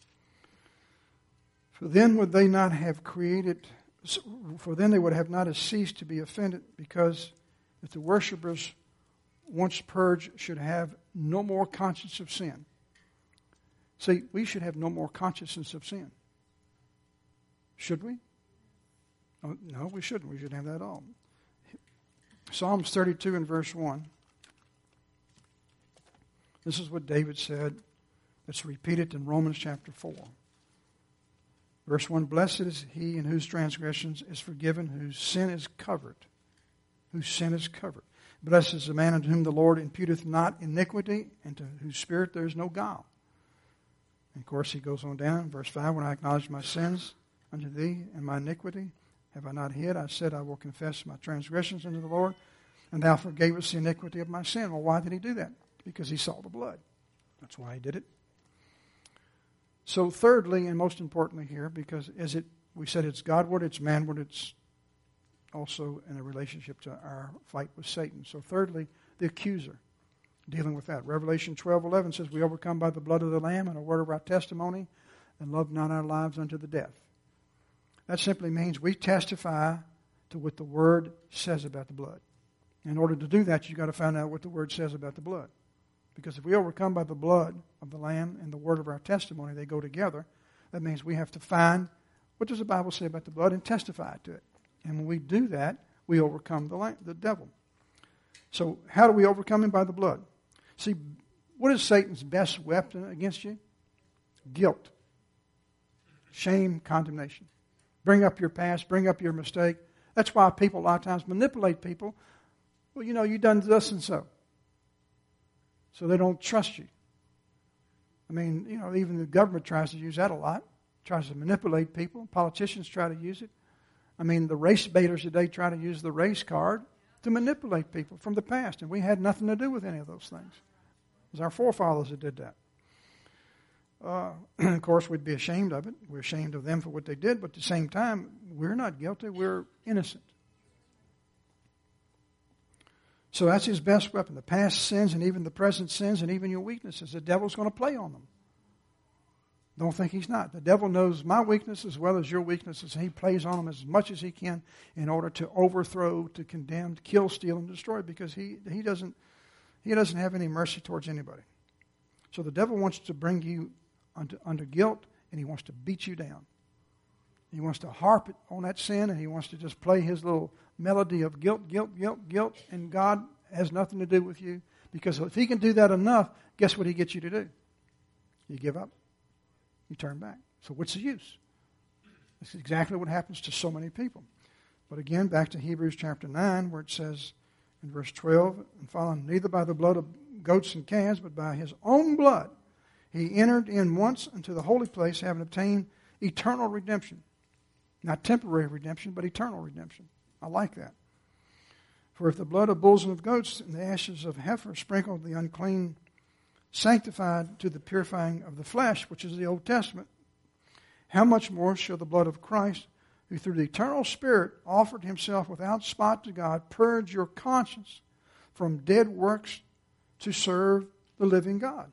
For then would they not have created, for then they would have not ceased to be offended, because if the worshipers once purged should have no more conscience of sin. See, we should have no more consciousness of sin. Should we? Oh, no, we shouldn't. We shouldn't have that at all. Psalms 32 and verse 1. This is what David said. It's repeated in Romans chapter 4. Verse 1, blessed is he in whose transgressions is forgiven, whose sin is covered. Whose sin is covered. Blessed is the man unto whom the Lord imputeth not iniquity, and to whose spirit there is no guile. And of course he goes on down, verse 5, when I acknowledge my sins unto thee and my iniquity, have I not hid? I said, I will confess my transgressions unto the Lord, and thou forgavest the iniquity of my sin. Well, why did he do that? Because he saw the blood. That's why he did it. So thirdly, and most importantly here, because we said it's Godward, it's manward, it's also in a relationship to our fight with Satan. So thirdly, the accuser, dealing with that. Revelation 12:11 says, we overcome by the blood of the Lamb and the word of our testimony, and love not our lives unto the death. That simply means we testify to what the Word says about the blood. In order to do that, you've got to find out what the Word says about the blood. Because if we overcome by the blood of the Lamb and the word of our testimony, they go together. That means we have to find what does the Bible say about the blood and testify to it. And when we do that, we overcome the devil. So how do we overcome him? By the blood. See, what is Satan's best weapon against you? Guilt, shame, condemnation. Bring up your past, bring up your mistake. That's why people a lot of times manipulate people. Well, you've done this and so. So they don't trust you. I mean, even the government tries to use that a lot. Tries to manipulate people. Politicians try to use it. I mean, the race baiters today try to use the race card to manipulate people from the past. And we had nothing to do with any of those things. It was our forefathers that did that. Of course, we'd be ashamed of it. We're ashamed of them for what they did. But at the same time, we're not guilty. We're innocent. So that's his best weapon. The past sins and even the present sins and even your weaknesses. The devil's going to play on them. Don't think he's not. The devil knows my weakness as well as your weaknesses. And he plays on them as much as he can in order to overthrow, to condemn, to kill, steal, and destroy. Because he doesn't have any mercy towards anybody. So the devil wants to bring you under guilt, and he wants to beat you down. He wants to harp on that sin, and he wants to just play his little melody of guilt, guilt, guilt, guilt, and God has nothing to do with you. Because if he can do that enough, guess what he gets you to do? You give up. You turn back. So what's the use? This is exactly what happens to so many people. But again, back to Hebrews chapter 9, where it says in verse 12, and following, neither by the blood of goats and calves, but by his own blood, he entered in once into the holy place, having obtained eternal redemption. Not temporary redemption, but eternal redemption. I like that. For if the blood of bulls and of goats and the ashes of heifer sprinkled the unclean, sanctified to the purifying of the flesh, which is the Old Testament, how much more shall the blood of Christ, who through the eternal Spirit offered himself without spot to God, purge your conscience from dead works to serve the living God?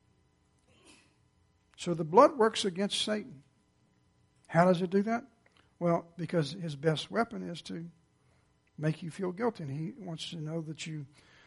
So the blood works against Satan. How does it do that? Well, because his best weapon is to make you feel guilty. And he wants to know that your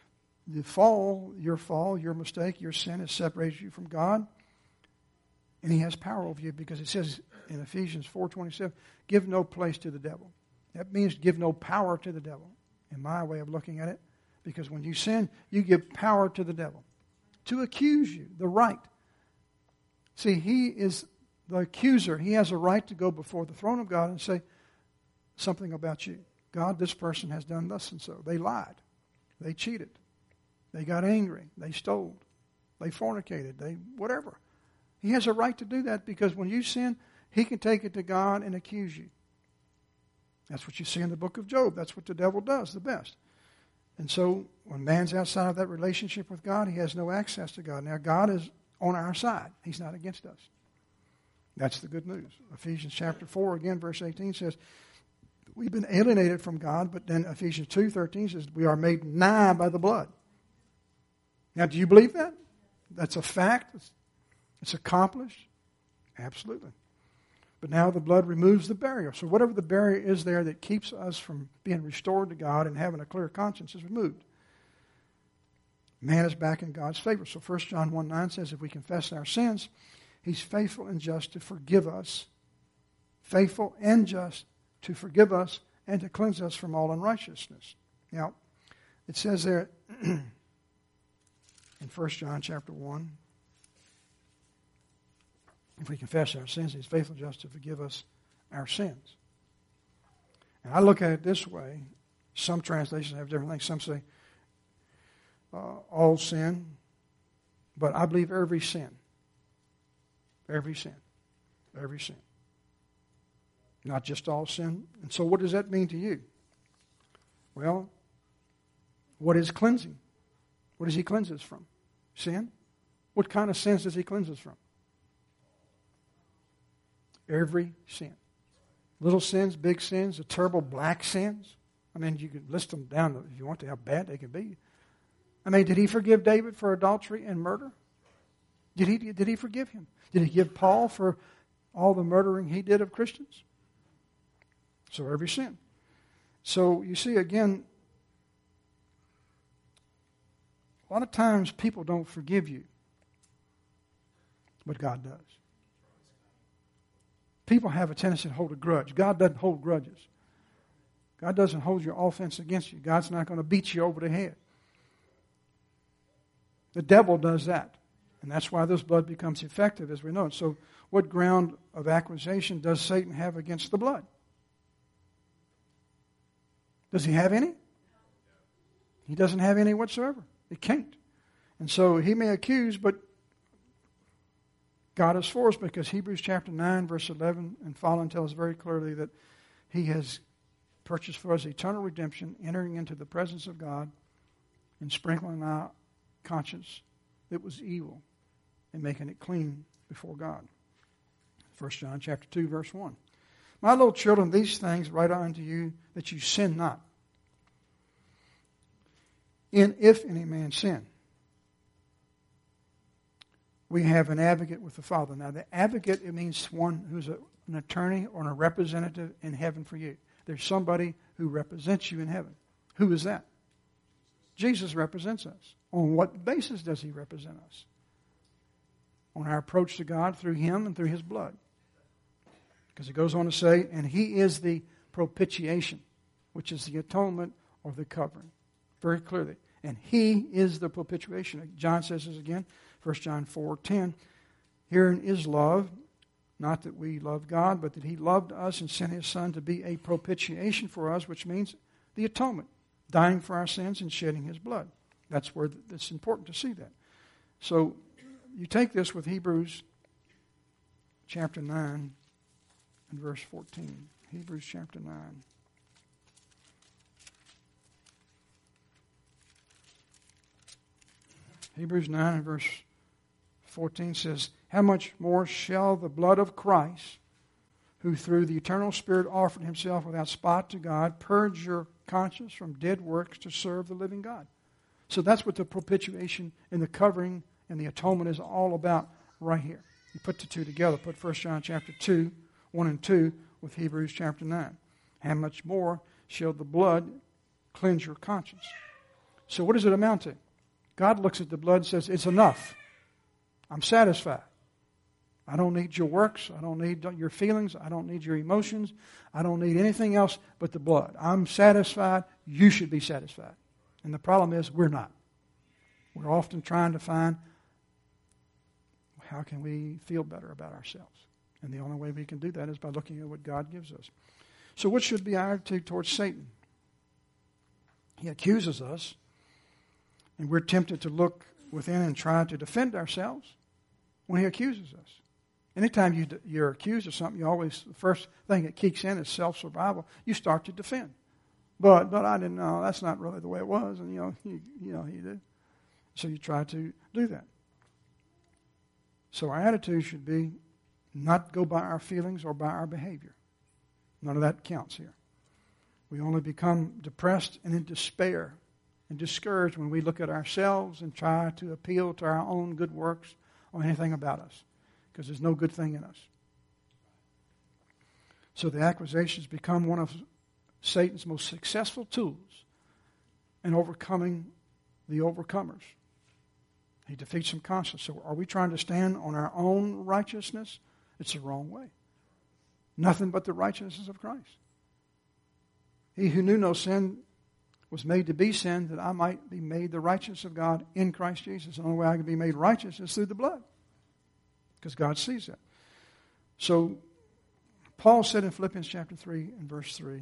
mistake, your sin has separated you from God. And he has power over you because it says in Ephesians 4:27, give no place to the devil. That means give no power to the devil, in my way of looking at it. Because when you sin, you give power to the devil to accuse you, the right. See, he is the accuser. He has a right to go before the throne of God and say something about you. God, this person has done thus and so. They lied. They cheated. They got angry. They stole. They fornicated. They whatever. He has a right to do that because when you sin, he can take it to God and accuse you. That's what you see in the book of Job. That's what the devil does the best. And so when man's outside of that relationship with God, he has no access to God. Now, God is on our side. He's not against us. That's the good news. Ephesians chapter 4, again, verse 18 says, we've been alienated from God, but then Ephesians 2:13 says, we are made nigh by the blood. Now, do you believe that? That's a fact. It's accomplished. Absolutely. But now the blood removes the barrier. So whatever the barrier is there that keeps us from being restored to God and having a clear conscience is removed. Man is back in God's favor. So 1 John 1:9 says, if we confess our sins, he's faithful and just to forgive us. Faithful and just to forgive us and to cleanse us from all unrighteousness. Now, it says there in in 1 John chapter 1. If we confess our sins, He's faithful and just to forgive us our sins. And I look at it this way. Some translations have different things. Some say all sin, but I believe every sin. Every sin. Every sin. Not just all sin. And so what does that mean to you? Well, what is cleansing? What does He cleanse us from? Sin? What kind of sins does He cleanse us from? Every sin. Little sins, big sins, the terrible black sins. I mean, you could list them down if you want to, how bad they can be. I mean, did He forgive David for adultery and murder? Did he forgive him? Did He give Paul for all the murdering he did of Christians? So every sin. So you see, again, a lot of times people don't forgive you, but God does. People have a tendency to hold a grudge. God doesn't hold grudges. God doesn't hold your offense against you. God's not going to beat you over the head. The devil does that. And that's why this blood becomes effective, as we know. So what ground of accusation does Satan have against the blood? Does he have any? He doesn't have any whatsoever. He can't. And so he may accuse, but God is for us, because Hebrews chapter 9, verse 11 and following tells us very clearly that He has purchased for us eternal redemption, entering into the presence of God and sprinkling our conscience that was evil and making it clean before God. 1 John chapter 2, verse 1. My little children, these things write unto you, that you sin not. And if any man sin, we have an advocate with the Father. Now, the advocate, it means one who's an attorney or a representative in heaven for you. There's somebody who represents you in heaven. Who is that? Jesus represents us. On what basis does He represent us? On our approach to God through Him and through His blood. Because it goes on to say, and He is the propitiation, which is the atonement or the covering. Very clearly. And He is the propitiation. John says this again, 1 John 4:10. Herein is love, not that we love God, but that He loved us and sent His Son to be a propitiation for us, which means the atonement, dying for our sins and shedding His blood. That's where it's important to see that. So you take this with Hebrews chapter 9 and verse 14. Hebrews chapter 9. Hebrews 9 and verse 14 says, how much more shall the blood of Christ, who through the eternal Spirit offered Himself without spot to God, purge your conscience from dead works to serve the living God. So that's what the propitiation and the covering and the atonement is all about right here. You put the two together. Put 1 John chapter 2, 1 and 2 with Hebrews chapter 9. How much more shall the blood cleanse your conscience? So what does it amount to? God looks at the blood and says, it's enough. I'm satisfied. I don't need your works. I don't need your feelings. I don't need your emotions. I don't need anything else but the blood. I'm satisfied. You should be satisfied. And the problem is we're not. We're often trying to find how can we feel better about ourselves. And the only way we can do that is by looking at what God gives us. So what should be our attitude towards Satan? He accuses us, and we're tempted to look within and try to defend ourselves when he accuses us. Anytime you're accused of something, you always, the first thing that kicks in is self-survival. You start to defend. But I didn't know. That's not really the way it was. And, you did. So you try to do that. So our attitude should be not go by our feelings or by our behavior. None of that counts here. We only become depressed and in despair and discouraged when we look at ourselves and try to appeal to our own good works or anything about us, because there's no good thing in us. So the accusations become one of Satan's most successful tools in overcoming the overcomers. He defeats them constantly. So are we trying to stand on our own righteousness? It's the wrong way. Nothing but the righteousness of Christ. He who knew no sin was made to be sin that I might be made the righteousness of God in Christ Jesus. The only way I can be made righteous is through the blood, because God sees that. So Paul said in Philippians chapter 3 and verse 3,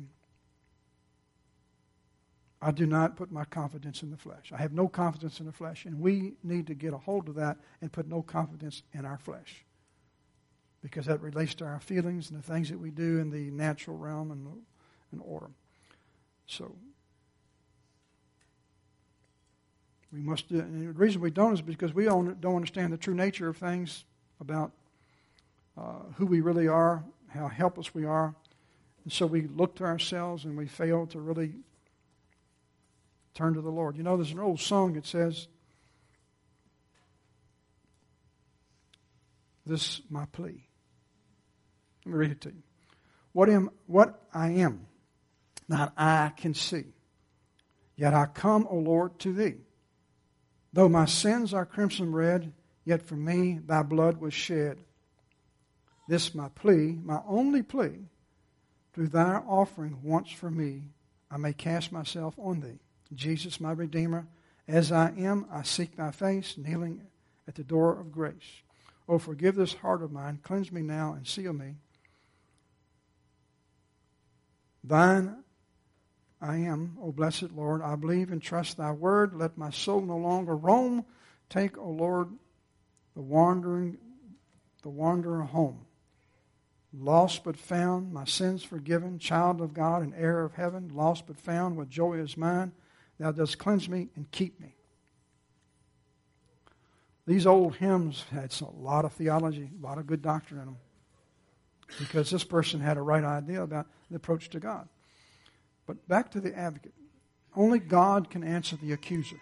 I do not put my confidence in the flesh. I have no confidence in the flesh. And we need to get a hold of that and put no confidence in our flesh, because that relates to our feelings and the things that we do in the natural realm and order. So we must do it. And the reason we don't is because we don't understand the true nature of things about who we really are, how helpless we are. And so we look to ourselves and we fail to really turn to the Lord. You know, there's an old song that says, this my plea. Let me read it to you. What I am, not I can see. Yet I come, O Lord, to thee. Though my sins are crimson red, yet for me thy blood was shed. This my plea, my only plea, through thy offering once for me, I may cast myself on thee. Jesus, my Redeemer, as I am, I seek thy face, kneeling at the door of grace. Oh, forgive this heart of mine, cleanse me now and seal me. Thine I am, O blessed Lord. I believe and trust thy word. Let my soul no longer roam. Take, O Lord, the wanderer home. Lost but found, my sins forgiven, child of God and heir of heaven, lost but found, what joy is mine. Thou dost cleanse me and keep me. These old hymns had a lot of theology, a lot of good doctrine in them, because this person had a right idea about the approach to God. But back to the advocate. Only God can answer the accuser.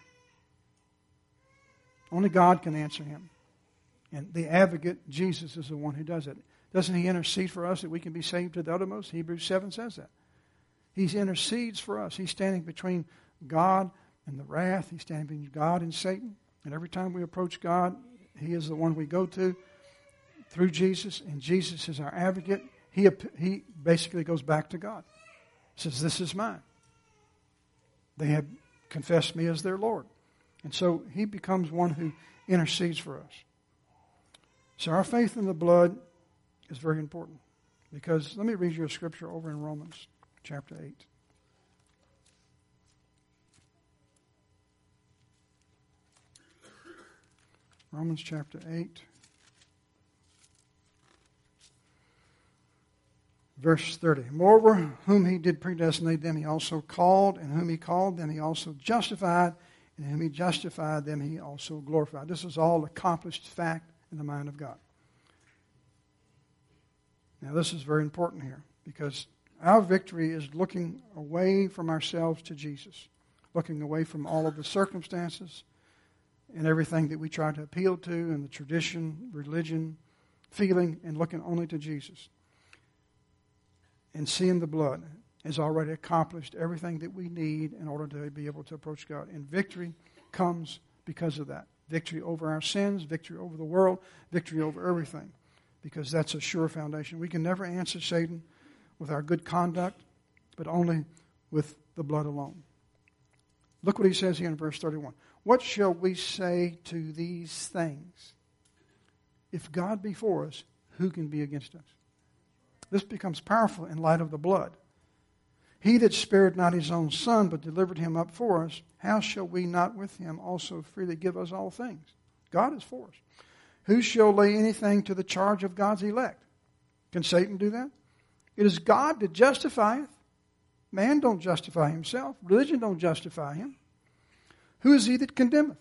Only God can answer him. And the advocate, Jesus, is the one who does it. Doesn't he intercede for us that we can be saved to the uttermost? Hebrews 7 says that. He intercedes for us. He's standing between God and the wrath. He's standing between God and Satan. And every time we approach God, he is the one we go to through Jesus. And Jesus is our advocate. He basically goes back to God. He says, this is mine. They have confessed me as their Lord. And so he becomes one who intercedes for us. So our faith in the blood is very important. Because let me read you a scripture over in Romans chapter 8. Romans chapter 8, verse 30. Moreover, whom he did predestinate, them he also called, and whom he called, them he also justified, and whom he justified, them he also glorified. This is all accomplished fact in the mind of God. Now this is very important here, because our victory is looking away from ourselves to Jesus, looking away from all of the circumstances and everything that we try to appeal to, and the tradition, religion, feeling, and looking only to Jesus. And seeing the blood has already accomplished everything that we need in order to be able to approach God. And victory comes because of that. Victory over our sins, victory over the world, victory over everything. Because that's a sure foundation. We can never answer Satan with our good conduct, but only with the blood alone. Look what he says here in verse 31. What shall we say to these things? If God be for us, who can be against us? This becomes powerful in light of the blood. He that spared not his own son, but delivered him up for us, how shall we not with him also freely give us all things? God is for us. Who shall lay anything to the charge of God's elect? Can Satan do that? It is God that justifieth. Man don't justify himself. Religion don't justify him. Who is he that condemneth?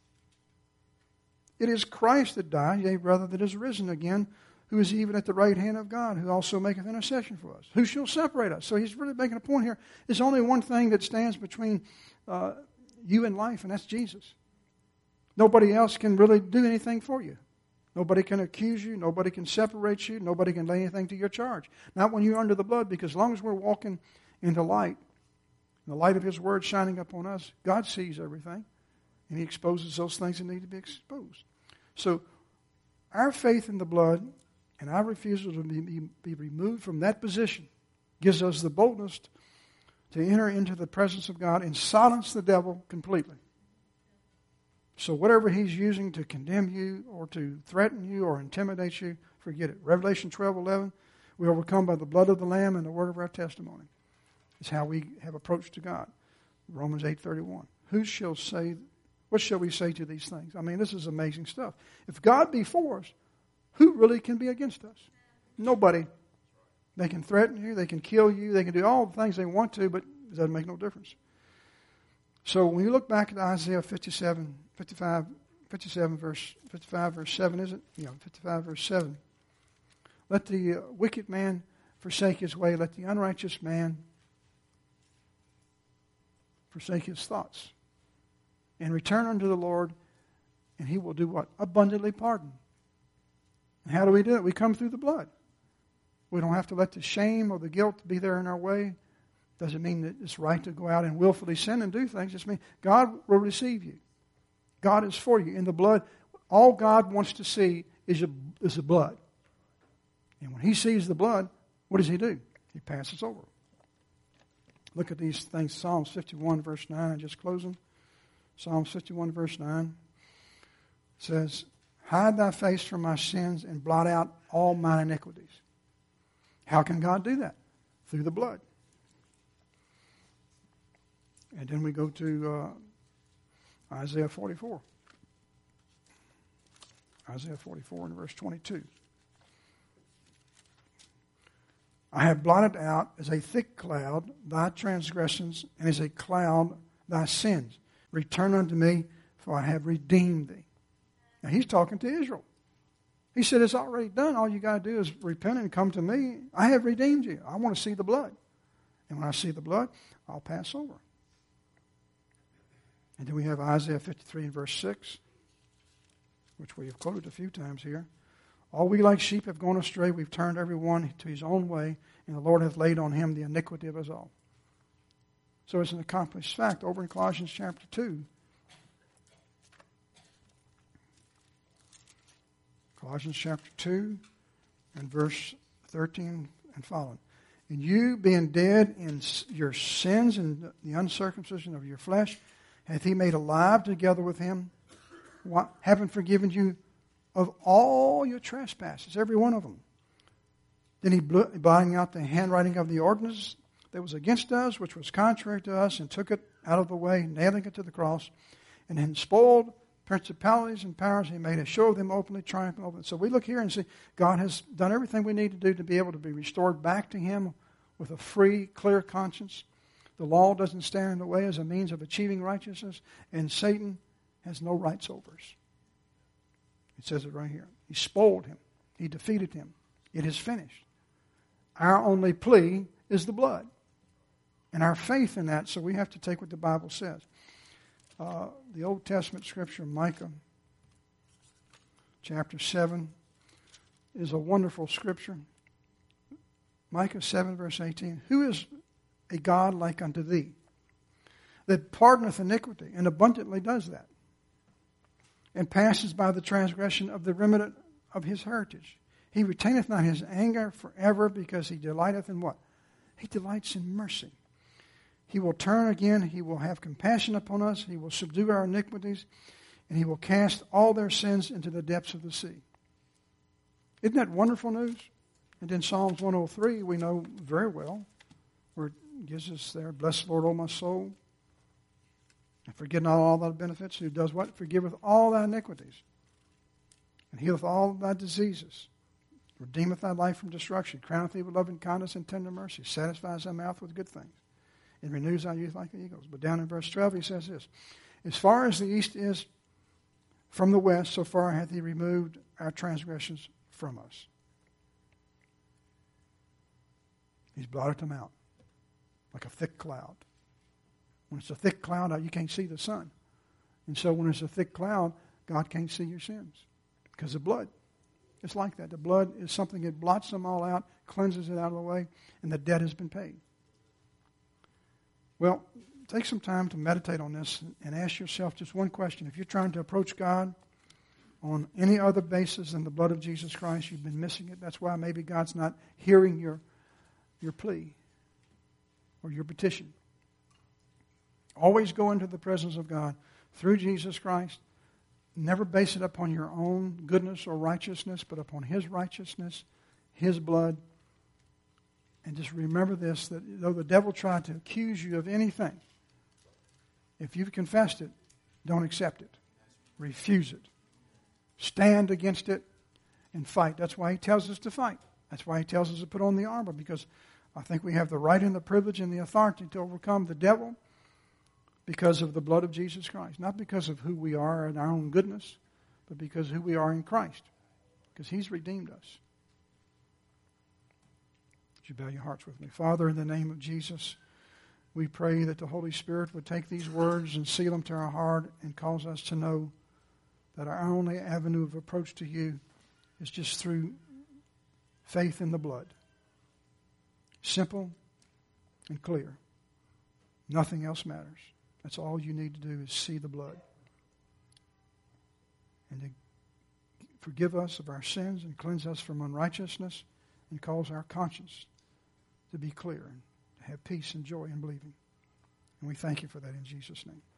It is Christ that died, yea, rather that is risen again, who is even at the right hand of God, who also maketh intercession for us. Who shall separate us? So he's really making a point here. There's only one thing that stands between you and life, and that's Jesus. Nobody else can really do anything for you. Nobody can accuse you. Nobody can separate you. Nobody can lay anything to your charge. Not when you're under the blood, because as long as we're walking in the light, the light of his word shining upon us, God sees everything, and he exposes those things that need to be exposed. So our faith in the blood and our refusal to be removed from that position gives us the boldness to enter into the presence of God and silence the devil completely. So whatever he's using to condemn you or to threaten you or intimidate you, forget it. Revelation 12:11, we overcome by the blood of the Lamb and the word of our testimony. It's how we have approached to God. Romans 8:31. What shall we say to these things? I mean, this is amazing stuff. If God be for us, who really can be against us? Nobody. They can threaten you, they can kill you, they can do all the things they want to, but it doesn't make no difference. So when you look back at Isaiah 55, verse 7, is it? Yeah, 55, verse 7. Let the wicked man forsake his way, let the unrighteous man forsake his thoughts, and return unto the Lord, and he will do what? Abundantly pardon. And how do we do it? We come through the blood. We don't have to let the shame or the guilt be there in our way. Doesn't mean that it's right to go out and willfully sin and do things. It just means God will receive you. God is for you. In the blood, all God wants to see is the blood. And when he sees the blood, what does he do? He passes over. Look at these things. Psalms 51, verse 9. I'm just closing. Psalms 51, verse 9 says, hide thy face from my sins and blot out all mine iniquities. How can God do that? Through the blood. And then we go to Isaiah 44. Isaiah 44 and verse 22. I have blotted out as a thick cloud thy transgressions, and as a cloud thy sins. Return unto me, for I have redeemed thee. Now he's talking to Israel. He said, it's already done. All you got to do is repent and come to me. I have redeemed you. I want to see the blood. And when I see the blood, I'll pass over. And then we have Isaiah 53 and verse 6, which we have quoted a few times here. All we like sheep have gone astray. We've turned every one to his own way, and the Lord hath laid on him the iniquity of us all. So it's an accomplished fact. Over in Colossians chapter 2, Colossians chapter 2 and verse 13 and following. And you, being dead in your sins and the uncircumcision of your flesh, hath he made alive together with him, having forgiven you of all your trespasses, every one of them. Then he, blotting out the handwriting of the ordinance that was against us, which was contrary to us, and took it out of the way, nailing it to the cross, and then spoiled principalities and powers. He made a show of them openly, triumphing over them. So we look here and see God has done everything we need to do to be able to be restored back to him with a free, clear conscience. The law doesn't stand in the way as a means of achieving righteousness, and Satan has no rights over us. It says it right here. He spoiled him. He defeated him. It is finished. Our only plea is the blood. And our faith in that, so we have to take what the Bible says. The Old Testament scripture, Micah, chapter 7, is a wonderful scripture. Micah 7, verse 18. Who is a God like unto thee, that pardoneth iniquity, and abundantly does that, and passes by the transgression of the remnant of his heritage? He retaineth not his anger forever, because he delighteth in what? He delights in mercy. He will turn again. He will have compassion upon us. He will subdue our iniquities, and he will cast all their sins into the depths of the sea. Isn't that wonderful news? And then Psalms 103, we know very well, where it gives us there, bless the Lord, O my soul, and forget not all thy benefits, who does what? Forgiveth all thy iniquities, and healeth all thy diseases, redeemeth thy life from destruction, crowneth thee with loving kindness and tender mercy, satisfies thy mouth with good things, and renews thy youth like the eagles. But down in verse 12 he says this, as far as the east is from the west, so far hath he removed our transgressions from us. He's blotted them out like a thick cloud. When it's a thick cloud, you can't see the sun. And so when it's a thick cloud, God can't see your sins because of blood. It's like that. The blood is something that blots them all out, cleanses it out of the way, and the debt has been paid. Well, take some time to meditate on this and ask yourself just one question. If you're trying to approach God on any other basis than the blood of Jesus Christ, you've been missing it. That's why maybe God's not hearing your plea or your petition. Always go into the presence of God through Jesus Christ. Never base it upon your own goodness or righteousness, but upon His righteousness, His blood. And just remember this, that though the devil tried to accuse you of anything, if you've confessed it, don't accept it. Refuse it. Stand against it and fight. That's why He tells us to fight. That's why He tells us to put on the armor, because I think we have the right and the privilege and the authority to overcome the devil because of the blood of Jesus Christ. Not because of who we are in our own goodness, but because of who we are in Christ. Because He's redeemed us. Would you bow your hearts with me? Father, in the name of Jesus, we pray that the Holy Spirit would take these words and seal them to our heart and cause us to know that our only avenue of approach to You is just through faith in the blood. Simple and clear. Nothing else matters. That's all you need to do is see the blood. And to forgive us of our sins and cleanse us from unrighteousness and cause our conscience to be clear and to have peace and joy in believing. And we thank You for that in Jesus' name.